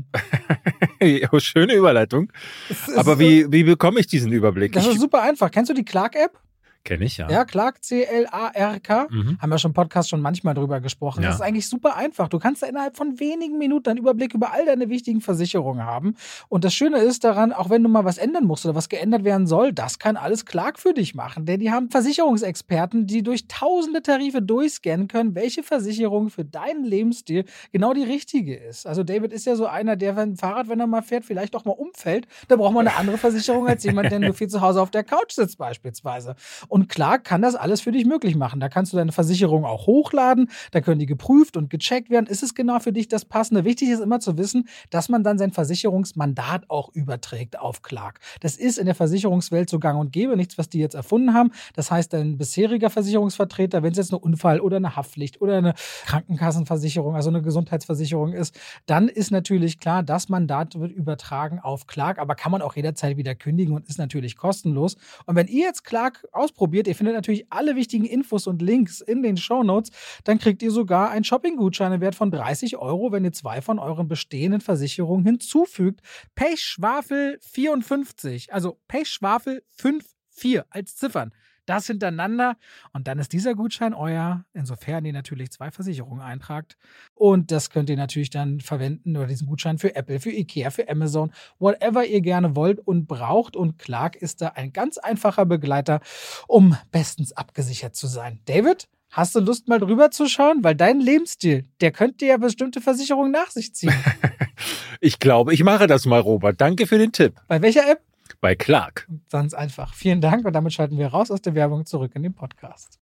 oh, schöne Überleitung. Aber wie, wie bekomme ich diesen Überblick? Das ist super einfach. Kennst du die Clark-App? Kenne ich, ja. Ja, Clark, C L A R K. Mhm. Haben wir schon im Podcast schon manchmal drüber gesprochen. Ja. Das ist eigentlich super einfach. Du kannst da innerhalb von wenigen Minuten einen Überblick über all deine wichtigen Versicherungen haben. Und das Schöne ist daran, auch wenn du mal was ändern musst oder was geändert werden soll, das kann alles Clark für dich machen. Denn die haben Versicherungsexperten, die durch tausende Tarife durchscannen können, welche Versicherung für deinen Lebensstil genau die richtige ist. Also David ist ja so einer, der wenn ein Fahrrad, wenn er mal fährt, vielleicht auch mal umfällt. Da braucht man eine andere Versicherung als jemand, der nur viel zu Hause auf der Couch sitzt beispielsweise. Und Clark kann das alles für dich möglich machen. Da kannst du deine Versicherung auch hochladen, da können die geprüft und gecheckt werden. Ist es genau für dich das Passende? Wichtig ist immer zu wissen, dass man dann sein Versicherungsmandat auch überträgt auf Clark. Das ist in der Versicherungswelt so gang und gäbe, nichts, was die jetzt erfunden haben. Das heißt, dein bisheriger Versicherungsvertreter, wenn es jetzt eine Unfall- oder eine Haftpflicht oder eine Krankenkassenversicherung, also eine Gesundheitsversicherung ist, dann ist natürlich klar, das Mandat wird übertragen auf Clark, aber kann man auch jederzeit wieder kündigen und ist natürlich kostenlos. Und wenn ihr jetzt Clark ausprobiert, ihr findet natürlich alle wichtigen Infos und Links in den Shownotes, dann kriegt ihr sogar einen Shopping-Gutschein im Wert von dreißig Euro, wenn ihr zwei von euren bestehenden Versicherungen hinzufügt. Pechschwafel vierundfünfzig, also Pechschwafel fünf vier als Ziffern. Das hintereinander und dann ist dieser Gutschein euer, insofern ihr natürlich zwei Versicherungen eintragt. Und das könnt ihr natürlich dann verwenden oder diesen Gutschein für Apple, für Ikea, für Amazon, whatever ihr gerne wollt und braucht. Und Clark ist da ein ganz einfacher Begleiter, um bestens abgesichert zu sein. David, hast du Lust mal drüber zu schauen? Weil dein Lebensstil, der könnte ja bestimmte Versicherungen nach sich ziehen. Ich glaube, ich mache das mal, Robert. Danke für den Tipp. Bei welcher App? Bei Clark. Ganz einfach. Vielen Dank und damit schalten wir raus aus der Werbung zurück in den Podcast.